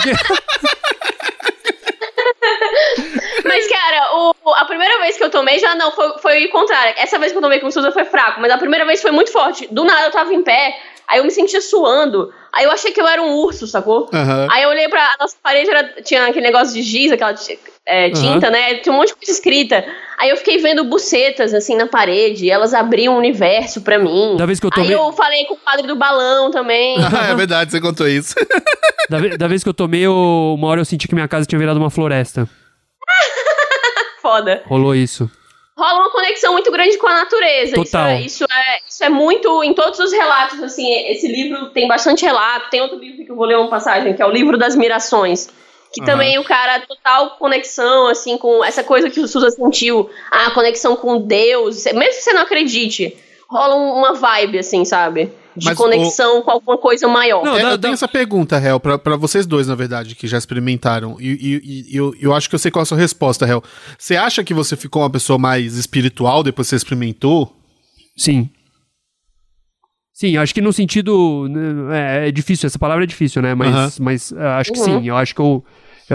Mas, cara, a primeira vez que eu tomei já não, foi o contrário. Essa vez que eu tomei com Suza foi fraco, mas a primeira vez foi muito forte. Do nada eu tava em pé, aí eu me sentia suando, aí eu achei que eu era um urso, sacou? Aí eu olhei pra nossa parede, tinha aquele negócio de giz, aquela tinta, né? Tinha um monte de coisa escrita. Aí eu fiquei vendo bucetas, assim, na parede, elas abriam um universo pra mim.
Da vez que eu tomei...
Aí eu falei com o padre do balão também.
É verdade, você contou isso.
Da vez que eu tomei, uma hora eu senti que minha casa tinha virado uma floresta.
Foda.
Rolou isso.
Rola uma conexão muito grande com a natureza.
Total.
Isso é muito... Em todos os relatos, assim, esse livro tem bastante relato. Tem outro livro que eu vou ler uma passagem, que é o Livro das Mirações. Que também o cara, total conexão, assim, com essa coisa que o Suza sentiu. A conexão com Deus. Mesmo que você não acredite, rola uma vibe, assim, sabe? De conexão com alguma coisa maior.
Não, eu tenho essa pergunta, Hel, pra vocês dois, na verdade, que já experimentaram. E eu acho que eu sei qual é a sua resposta, Hel. Você acha que você ficou uma pessoa mais espiritual depois que você experimentou?
Sim. Sim, acho que no sentido... É difícil, essa palavra é difícil, né? Mas acho que sim. Eu acho que eu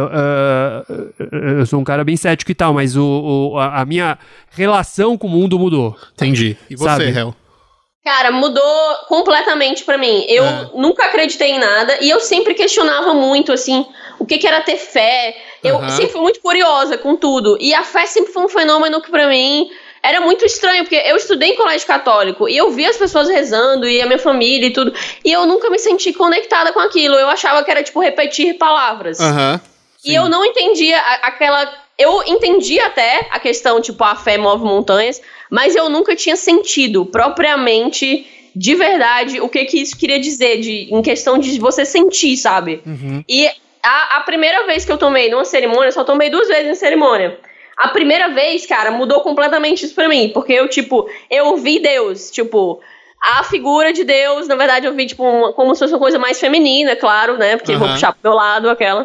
sou um cara bem cético e tal, mas a minha relação com o mundo mudou.
Entendi. E você, Hel?
Cara, mudou completamente pra mim. Eu nunca acreditei em nada e eu sempre questionava muito, assim, o que era ter fé. Eu sempre fui muito curiosa com tudo. E a fé sempre foi um fenômeno que pra mim era muito estranho, porque eu estudei em colégio católico e eu via as pessoas rezando e a minha família e tudo. E eu nunca me senti conectada com aquilo. Eu achava que era, tipo, repetir palavras. E eu não entendia eu entendi até a questão, tipo, a fé move montanhas, mas eu nunca tinha sentido propriamente, de verdade, o que isso queria dizer, em questão de você sentir, sabe? E a primeira vez que eu tomei numa cerimônia, eu só tomei 2 vezes em cerimônia. A primeira vez, cara, mudou completamente isso pra mim, porque eu vi Deus, tipo... A figura de Deus, na verdade, eu vi, tipo, como se fosse uma coisa mais feminina, claro, né? Porque vou puxar pro meu lado aquela.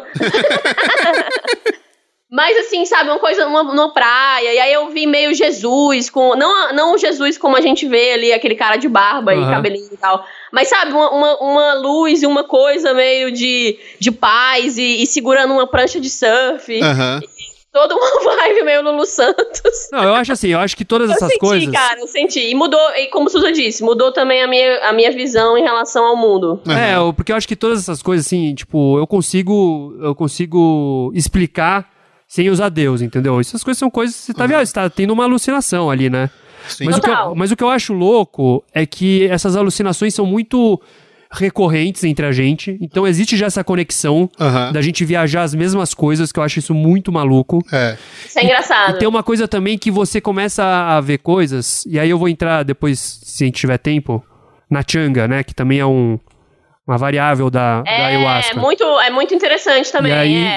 Mas, assim, sabe, uma coisa numa praia. E aí eu vi meio Jesus, não o Jesus como a gente vê ali, aquele cara de barba e cabelinho e tal. Mas, sabe, uma luz e uma coisa meio de paz e segurando uma prancha de surf. Toda uma vibe meio Lulu Santos.
Não, eu acho que todas essas coisas...
Eu senti. E mudou, e como o Suza disse, mudou também a minha visão em relação ao mundo.
Porque eu acho que todas essas coisas, assim, tipo, eu consigo explicar sem usar Deus, entendeu? Essas coisas são coisas que você tá tendo uma alucinação ali, né?
Sim.
Mas o que eu acho louco é que essas alucinações são muito... recorrentes entre a gente, então existe já essa conexão da gente viajar as mesmas coisas, que eu acho isso muito maluco.
Isso é engraçado.
E tem uma coisa também que você começa a ver coisas, e aí eu vou entrar depois, se a gente tiver tempo, na Changa, né, que também é Uma variável da ayahuasca.
É muito interessante também.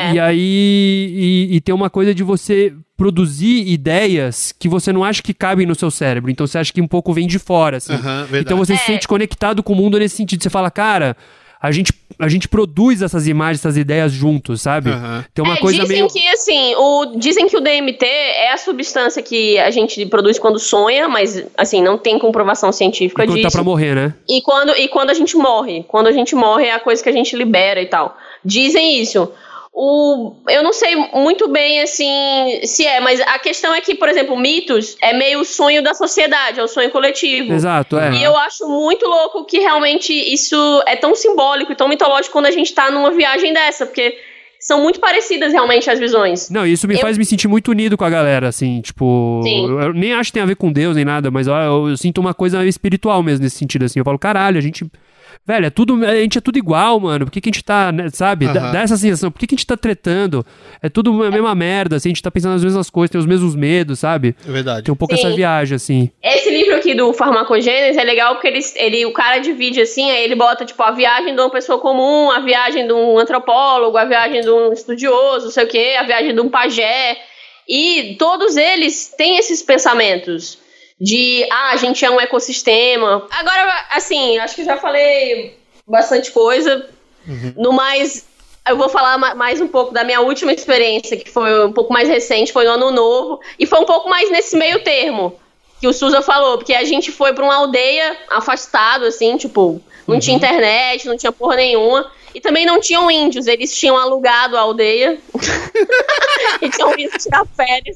E tem uma coisa de você produzir ideias que você não acha que cabem no seu cérebro. Então você acha que um pouco vem de fora, assim. Então você se sente conectado com o mundo nesse sentido. Você fala, cara, a gente produz essas imagens, essas ideias juntos, sabe? Tem uma coisa
dizem que, assim, dizem que o DMT é a substância que a gente produz quando sonha, mas, assim, não tem comprovação científica disso.
Quando tá pra morrer, né?
E quando a gente morre. Quando a gente morre é a coisa que a gente libera e tal. Dizem isso. Eu não sei muito bem, assim, se mas a questão é que, por exemplo, mitos é meio o sonho da sociedade, é o sonho coletivo.
Exato,
E eu acho muito louco que realmente isso é tão simbólico e tão mitológico quando a gente tá numa viagem dessa, porque são muito parecidas realmente as visões.
Não, isso me faz me sentir muito unido com a galera, assim, tipo... Sim. Eu nem acho que tem a ver com Deus nem nada, mas eu sinto uma coisa espiritual mesmo nesse sentido, assim. Eu falo, caralho, a gente... Velho, a gente é tudo igual, mano. Por que a gente tá, né, sabe? Dá essa sensação. Por que a gente tá tretando? É tudo a mesma merda, assim. A gente tá pensando nas mesmas coisas, tem os mesmos medos, sabe?
É verdade.
Tem um pouco essa viagem, assim.
Esse livro aqui do Farmacogênese é legal porque o cara divide, assim, aí ele bota, tipo, a viagem de uma pessoa comum, a viagem de um antropólogo, a viagem de um estudioso, não sei o quê, a viagem de um pajé. E todos eles têm esses pensamentos de, a gente é um ecossistema. Agora, assim, acho que já falei bastante coisa. No mais, eu vou falar mais um pouco da minha última experiência, que foi um pouco mais recente, foi no Ano Novo, e foi um pouco mais nesse meio termo que o Souza falou, porque a gente foi pra uma aldeia afastado, assim, tipo, não tinha internet, não tinha porra nenhuma, e também não tinham índios, eles tinham alugado a aldeia e tinham ido tirar férias.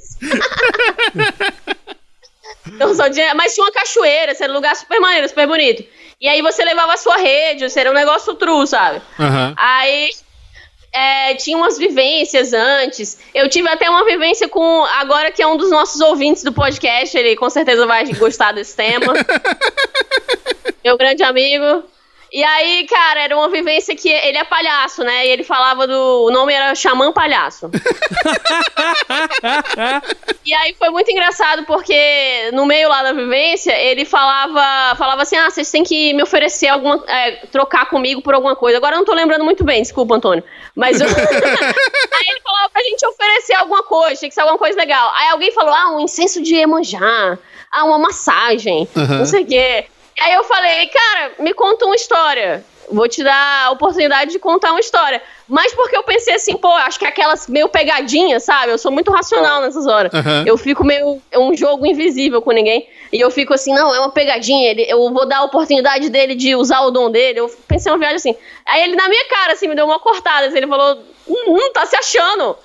Então, mas tinha uma cachoeira, era um lugar super maneiro, super bonito. E aí você levava a sua rede, era um negócio true, sabe? Aí tinha umas vivências antes. Eu tive até uma vivência com, agora que é um dos nossos ouvintes do podcast, ele com certeza vai gostar desse tema. Meu grande amigo. E aí, cara, era uma vivência que ele é palhaço, né? E ele falava o nome era Xamã Palhaço. E aí foi muito engraçado porque no meio lá da vivência, ele falava assim, vocês têm que me oferecer trocar comigo por alguma coisa. Agora eu não tô lembrando muito bem, desculpa, Antônio. Mas aí ele falava pra gente oferecer alguma coisa, tinha que ser alguma coisa legal. Aí alguém falou, um incenso de Iemanjá, uma massagem, não sei o quê. Aí eu falei, cara, me conta uma história. Vou te dar a oportunidade de contar uma história. Mas porque eu pensei assim, acho que aquelas meio pegadinhas, sabe? Eu sou muito racional nessas horas. Eu fico meio... É um jogo invisível com ninguém. E eu fico assim, não, é uma pegadinha. Eu vou dar a oportunidade dele de usar o dom dele. Eu pensei uma viagem assim. Aí ele na minha cara, assim, me deu uma cortada. Assim, ele falou, tá se achando.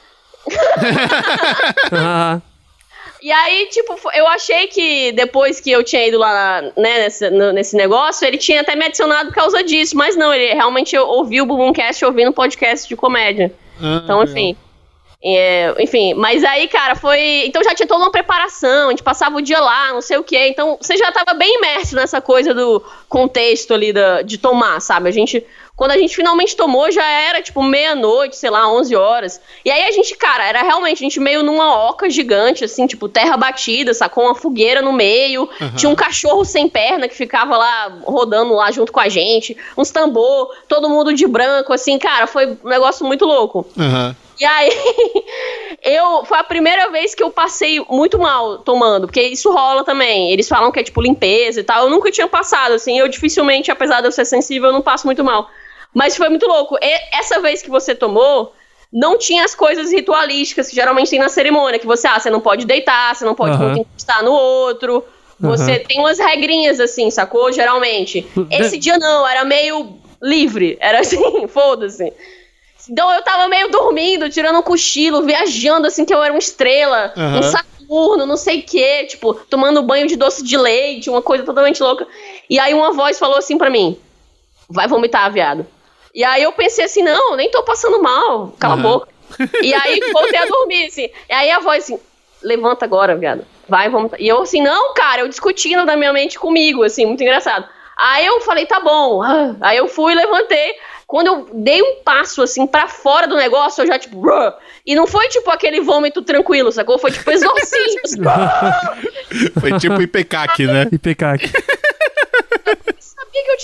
E aí, tipo, eu achei que depois que eu tinha ido lá, né, nesse negócio, ele tinha até me adicionado por causa disso, mas não, ele realmente ouviu o Bumbumcast ouvindo um podcast de comédia. Então, enfim. Enfim, mas aí, cara, foi... Então já tinha toda uma preparação, a gente passava o dia lá, não sei o quê. Então, você já tava bem imerso nessa coisa do contexto ali de tomar, sabe? Quando a gente finalmente tomou, já era, tipo, meia-noite, sei lá, 11 horas. E aí a gente, cara, era realmente, a gente meio numa oca gigante, assim, tipo, terra batida, sacou? Uma fogueira no meio. Tinha um cachorro sem perna que ficava lá, rodando lá junto com a gente. Uns tambor, todo mundo de branco, assim, cara, foi um negócio muito louco. E aí, foi a primeira vez que eu passei muito mal tomando, porque isso rola também. Eles falam que é, tipo, limpeza e tal. Eu nunca tinha passado, assim, eu dificilmente, apesar de eu ser sensível, eu não passo muito mal. Mas foi muito louco. Essa vez que você tomou, não tinha as coisas ritualísticas que geralmente tem na cerimônia, que você não pode deitar, você não pode encostar no outro, você tem umas regrinhas assim, sacou? Geralmente. Esse dia não, era meio livre, era assim, foda-se. Então eu tava meio dormindo, tirando um cochilo, viajando assim, que eu era uma estrela, um Saturno, não sei o quê, tipo, tomando banho de doce de leite, uma coisa totalmente louca. E aí uma voz falou assim pra mim, vai vomitar, viado. E aí eu pensei assim, não, nem tô passando mal, cala a boca. E aí voltei a dormir, assim. E aí a voz assim, levanta agora, viado, vai vomitar. E eu assim, não, cara, eu discutindo na minha mente comigo, assim, muito engraçado. Aí eu falei, tá bom. Aí eu fui, levantei. Quando eu dei um passo, assim, pra fora do negócio, eu já, tipo... E não foi, tipo, aquele vômito tranquilo, sacou? Foi, tipo, exorcismo.
Foi tipo Ipecac, né?
Ipecac.
Eu sabia que eu tinha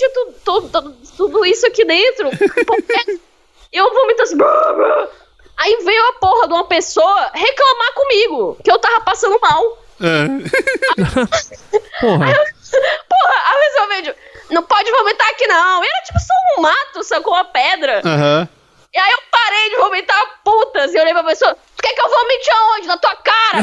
tudo isso aqui dentro. Eu vomito assim. Aí veio a porra de uma pessoa reclamar comigo que eu tava passando mal.
Porra.
A pessoa veio, não pode vomitar aqui não. E era tipo só um mato, sacou uma pedra. E aí eu parei de vomitar putas e olhei pra pessoa, tu quer que eu vomite aonde? Na tua cara?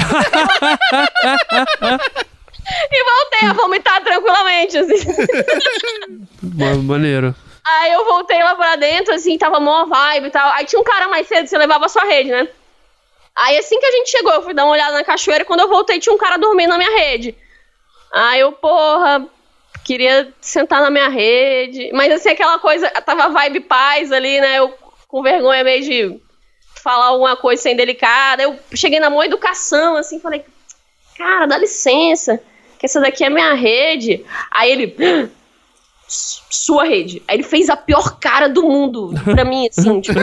E voltei a vomitar tranquilamente, assim.
Maneiro.
Aí eu voltei lá pra dentro, assim, tava mó vibe e tal. Aí tinha um cara mais cedo, você levava a sua rede, né? Aí assim que a gente chegou, eu fui dar uma olhada na cachoeira. Quando eu voltei, tinha um cara dormindo na minha rede. Aí eu, porra, queria sentar na minha rede. Mas assim, aquela coisa, tava vibe paz ali, né? Eu com vergonha meio de falar alguma coisa sem delicada. Eu cheguei na mão educação, assim, falei, cara, dá licença, que essa daqui é minha rede. Aí ele, sua rede. Aí ele fez a pior cara do mundo pra mim, assim, tipo...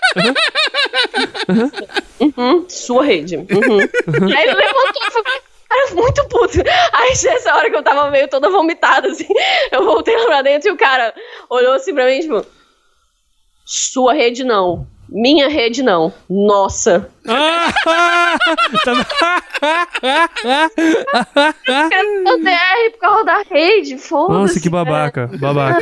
sua rede. Aí ele levantou e falou, cara, muito puto. Aí nessa hora que eu tava meio toda vomitada, assim, eu voltei lá pra dentro e o cara olhou assim pra mim, tipo, sua rede não, minha rede não. Nossa. Eu DR por causa da rede, foda-se.
Nossa, que babaca.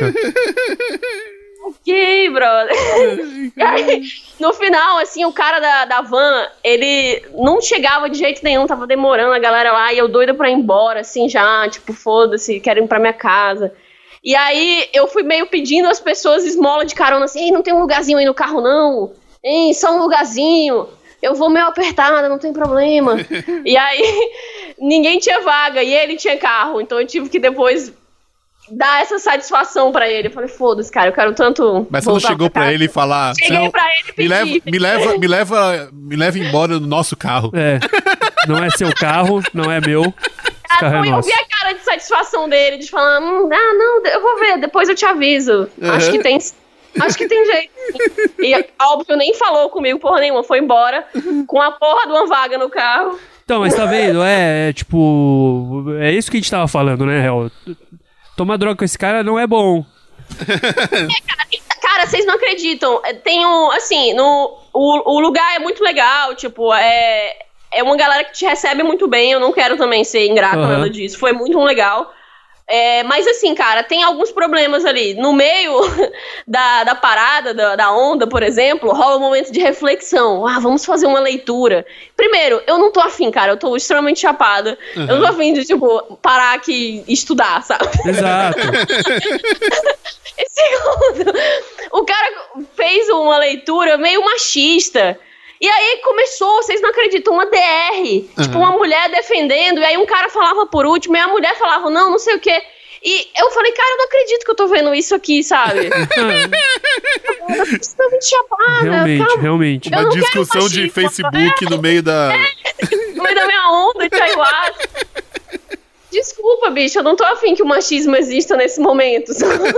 Ok, brother. E aí, no final, assim, o cara da van, ele não chegava de jeito nenhum, tava demorando a galera lá, e eu doida pra ir embora, assim, já, tipo, foda-se, quero ir pra minha casa. E aí, eu fui meio pedindo às pessoas esmola de carona, assim, ei, não tem um lugarzinho aí no carro, não? Ei, só um lugarzinho. Eu vou meio apertada, não tem problema. E aí, ninguém tinha vaga, e ele tinha carro, então eu tive que depois... dar essa satisfação pra ele. Eu falei, foda-se, cara, eu quero tanto.
Mas você não chegou pra ele e falar.
Cheguei pra ele e pedi.
Me leva embora no nosso carro.
Não é seu carro, não é meu.
Eu vi a cara de satisfação dele, de falar, não, eu vou ver, depois eu te aviso. Acho que tem jeito. E óbvio, nem falou comigo porra nenhuma, foi embora com a porra de uma vaga no carro.
Então, mas tá vendo? Tipo, é isso que a gente tava falando, né, Hel? Tomar droga com esse cara não é bom.
Cara, vocês não acreditam. Tem assim, o lugar é muito legal, tipo, é uma galera que te recebe muito bem. Eu não quero também ser ingrata, nada disso. Foi muito legal. Mas assim, cara, tem alguns problemas ali. No meio da parada, da onda, por exemplo, rola um momento de reflexão. Vamos fazer uma leitura. Primeiro, eu não tô afim, cara. Eu tô extremamente chapada. Eu não tô afim de, tipo, parar aqui e estudar, sabe?
Exato.
Segundo, o cara fez uma leitura meio machista. E aí começou, vocês não acreditam, uma DR. Tipo, uma mulher defendendo, e aí um cara falava por último, e a mulher falava, não sei o quê. E eu falei, cara, eu não acredito que eu tô vendo isso aqui, sabe? Eu tô extremamente chapada.
Realmente.
Uma discussão de Facebook no meio da...
no meio da minha onda de ayahuasca. Desculpa, bicho, eu não tô afim que o machismo exista nesse momento.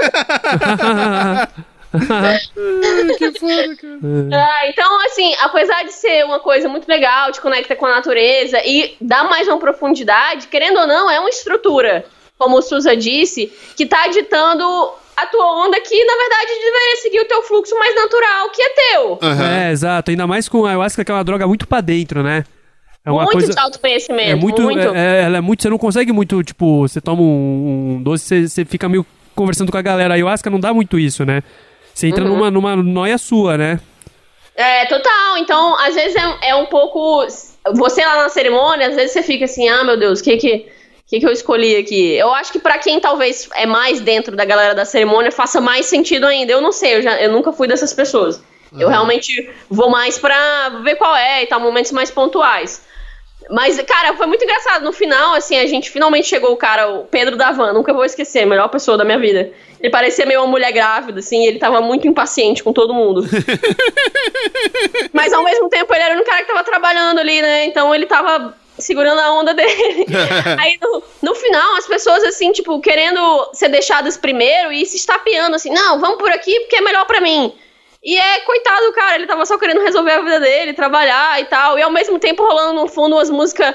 Que foda, cara.
Então, assim, apesar de ser uma coisa muito legal, te conecta com a natureza e dá mais uma profundidade, querendo ou não, é uma estrutura, como o Susa disse, que tá ditando a tua onda que, na verdade, deveria seguir o teu fluxo mais natural, que é teu.
Exato. Ainda mais com a ayahuasca, que é uma droga muito pra dentro, né? É uma
muito
coisa...
de autoconhecimento.
Muito. Ela é muito... Você não consegue muito, tipo, você toma um doce, você fica meio conversando com a galera. A ayahuasca não dá muito isso, né? Você entra numa noia sua, né?
Total. Então, às vezes é um pouco... Você lá na cerimônia, às vezes você fica assim, meu Deus, o que eu escolhi aqui? Eu acho que pra quem talvez é mais dentro da galera da cerimônia, faça mais sentido ainda. Eu não sei, eu nunca fui dessas pessoas. Eu realmente vou mais pra ver qual é e tal, momentos mais pontuais. Mas, cara, foi muito engraçado. No final, assim, a gente finalmente chegou o Pedro da van, nunca vou esquecer, a melhor pessoa da minha vida. Ele parecia meio uma mulher grávida, assim, ele tava muito impaciente com todo mundo. Mas, ao mesmo tempo, ele era um cara que tava trabalhando ali, né? Então, ele tava segurando a onda dele. Aí, no final, as pessoas, assim, tipo, querendo ser deixadas primeiro e se estapeando, assim, não, vamos por aqui porque é melhor pra mim. E coitado do cara, ele tava só querendo resolver a vida dele, trabalhar e tal. E ao mesmo tempo rolando no fundo umas músicas.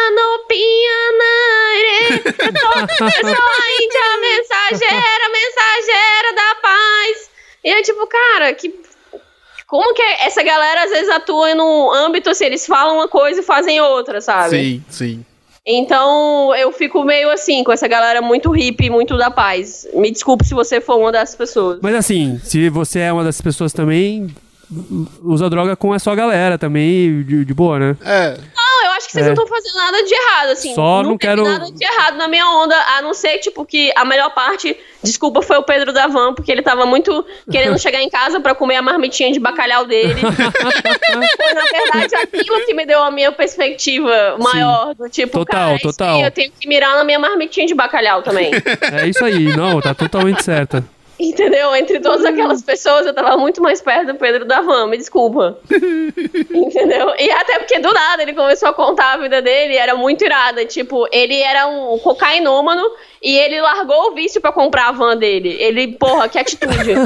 Mensageira da paz. E é tipo, cara, como que essa galera às vezes atua num âmbito assim, eles falam uma coisa e fazem outra, sabe?
Sim.
Então, eu fico meio assim, com essa galera muito hippie, muito da paz. Me desculpe se você for uma dessas pessoas.
Mas assim, se você é uma dessas pessoas também, usa droga com a sua galera também, de boa, né?
Não, eu acho que vocês não estão fazendo nada de errado, assim.
Só não quero
nada de errado na minha onda, a não ser, tipo, que a melhor parte, desculpa, foi o Pedro da Van, porque ele tava muito querendo chegar em casa pra comer a marmitinha de bacalhau dele. Foi, na verdade, aquilo que me deu a minha perspectiva maior, do tipo,
total.
Eu tenho que mirar na minha marmitinha de bacalhau também.
É isso aí, não, tá totalmente certa.
Entendeu? Entre todas aquelas pessoas, eu tava muito mais perto do Pedro da Van, me desculpa. Entendeu? E até porque do nada ele começou a contar a vida dele, era muito irada. Tipo, ele era um cocainômano e ele largou o vício pra comprar a van dele. Ele, porra, que atitude.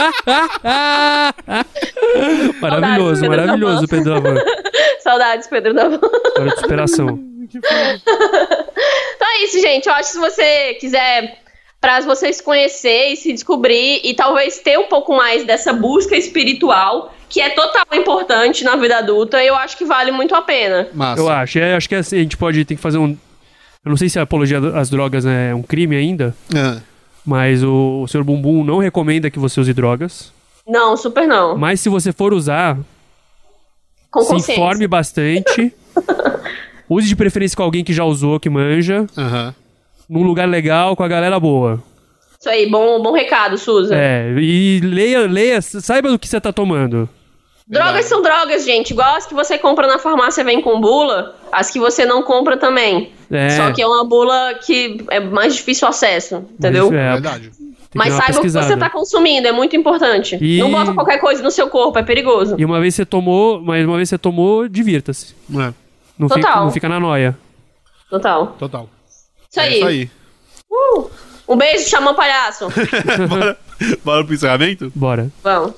Maravilhoso, Pedro da Van.
Saudades, Pedro da Van.
Hora de superação.
Então é isso, gente. Eu acho que se você quiser, pra você se conhecer e se descobrir e talvez ter um pouco mais dessa busca espiritual, que é total importante na vida adulta, eu acho que vale muito a pena.
Massa. Eu acho que assim, a gente tem que fazer um... Eu não sei se a apologia às drogas é um crime ainda, mas o Sr. Bumbum não recomenda que você use drogas.
Não, super não.
Mas se você for usar, se informe bastante. Use de preferência com alguém que já usou, que manja. Num lugar legal, com a galera boa.
Isso aí, bom recado, Suza.
E leia, saiba do que você tá tomando.
Drogas são drogas, gente. Igual as que você compra na farmácia vem com bula, as que você não compra também. Só que é uma bula que é mais difícil o acesso, entendeu?
É verdade.
Mas saiba o que você tá consumindo, é muito importante. Não bota qualquer coisa no seu corpo, é perigoso.
E uma vez você tomou, divirta-se. Não fica na noia.
Total. Isso aí. Um beijo, Xamã Palhaço.
Bora pro encerramento?
Bora.
Vamos.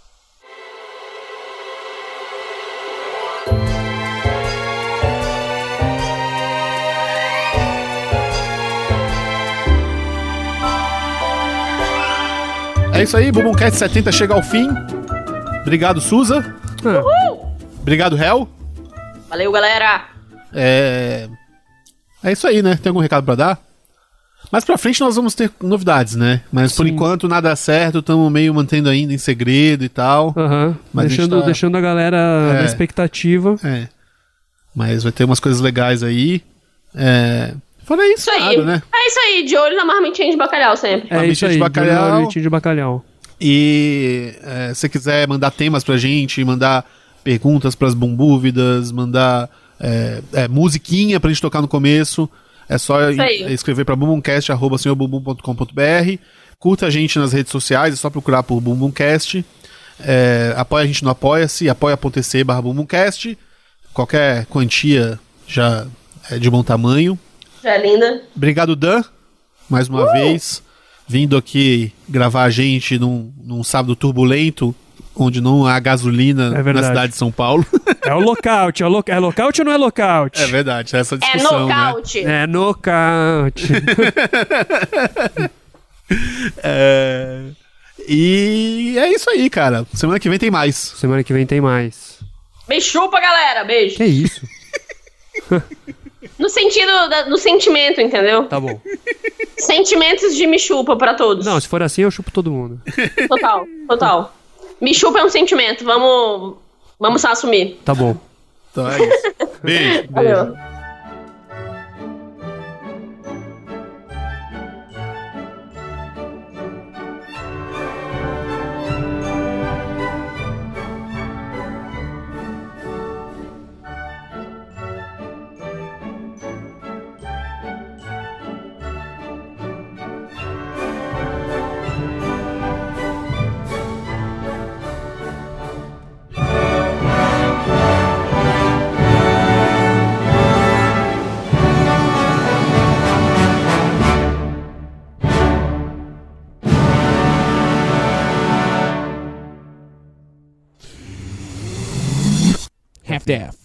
É isso aí, Bumbumcast 70 chega ao fim. Obrigado, Suza. Obrigado, Hel.
Valeu, galera.
É isso aí, né? Tem algum recado pra dar? Mais pra frente nós vamos ter novidades, né? Mas por enquanto nada certo, estamos meio mantendo ainda em segredo e tal.
Mas deixando a galera na expectativa.
Mas vai ter umas coisas legais aí. Fora isso aí,
né? É isso aí, de olho na marmitinha de bacalhau sempre.
Marmitinha de bacalhau.
E se você quiser mandar temas pra gente, mandar perguntas pras bumbúvidas, mandar musiquinha pra gente tocar no começo, é só escrever pra bumbumcast@senhorbumbum.com.br. Curta a gente nas redes sociais, é só procurar por Bumbumcast. Apoia a gente no Apoia-se, apoia.se/bumbumcast. Qualquer quantia já é de bom tamanho.
Já é linda.
Obrigado, Dan, mais uma vez, vindo aqui gravar a gente num sábado turbulento, onde não há gasolina na cidade de São Paulo.
É o lockout, é lockout ou não é lockout?
É verdade, essa discussão,
nocaute.
Né?
É nocaute.
E é isso aí, cara. Semana que vem tem mais.
Me chupa, galera. Beijo.
Que isso?
No sentimento, entendeu?
Tá bom.
Sentimentos de me chupa pra todos.
Não, se for assim, eu chupo todo mundo.
Total. Me chupa é um sentimento. Vamos assumir.
Tá bom.
Então é isso. Beijo.
Valeu.
Death.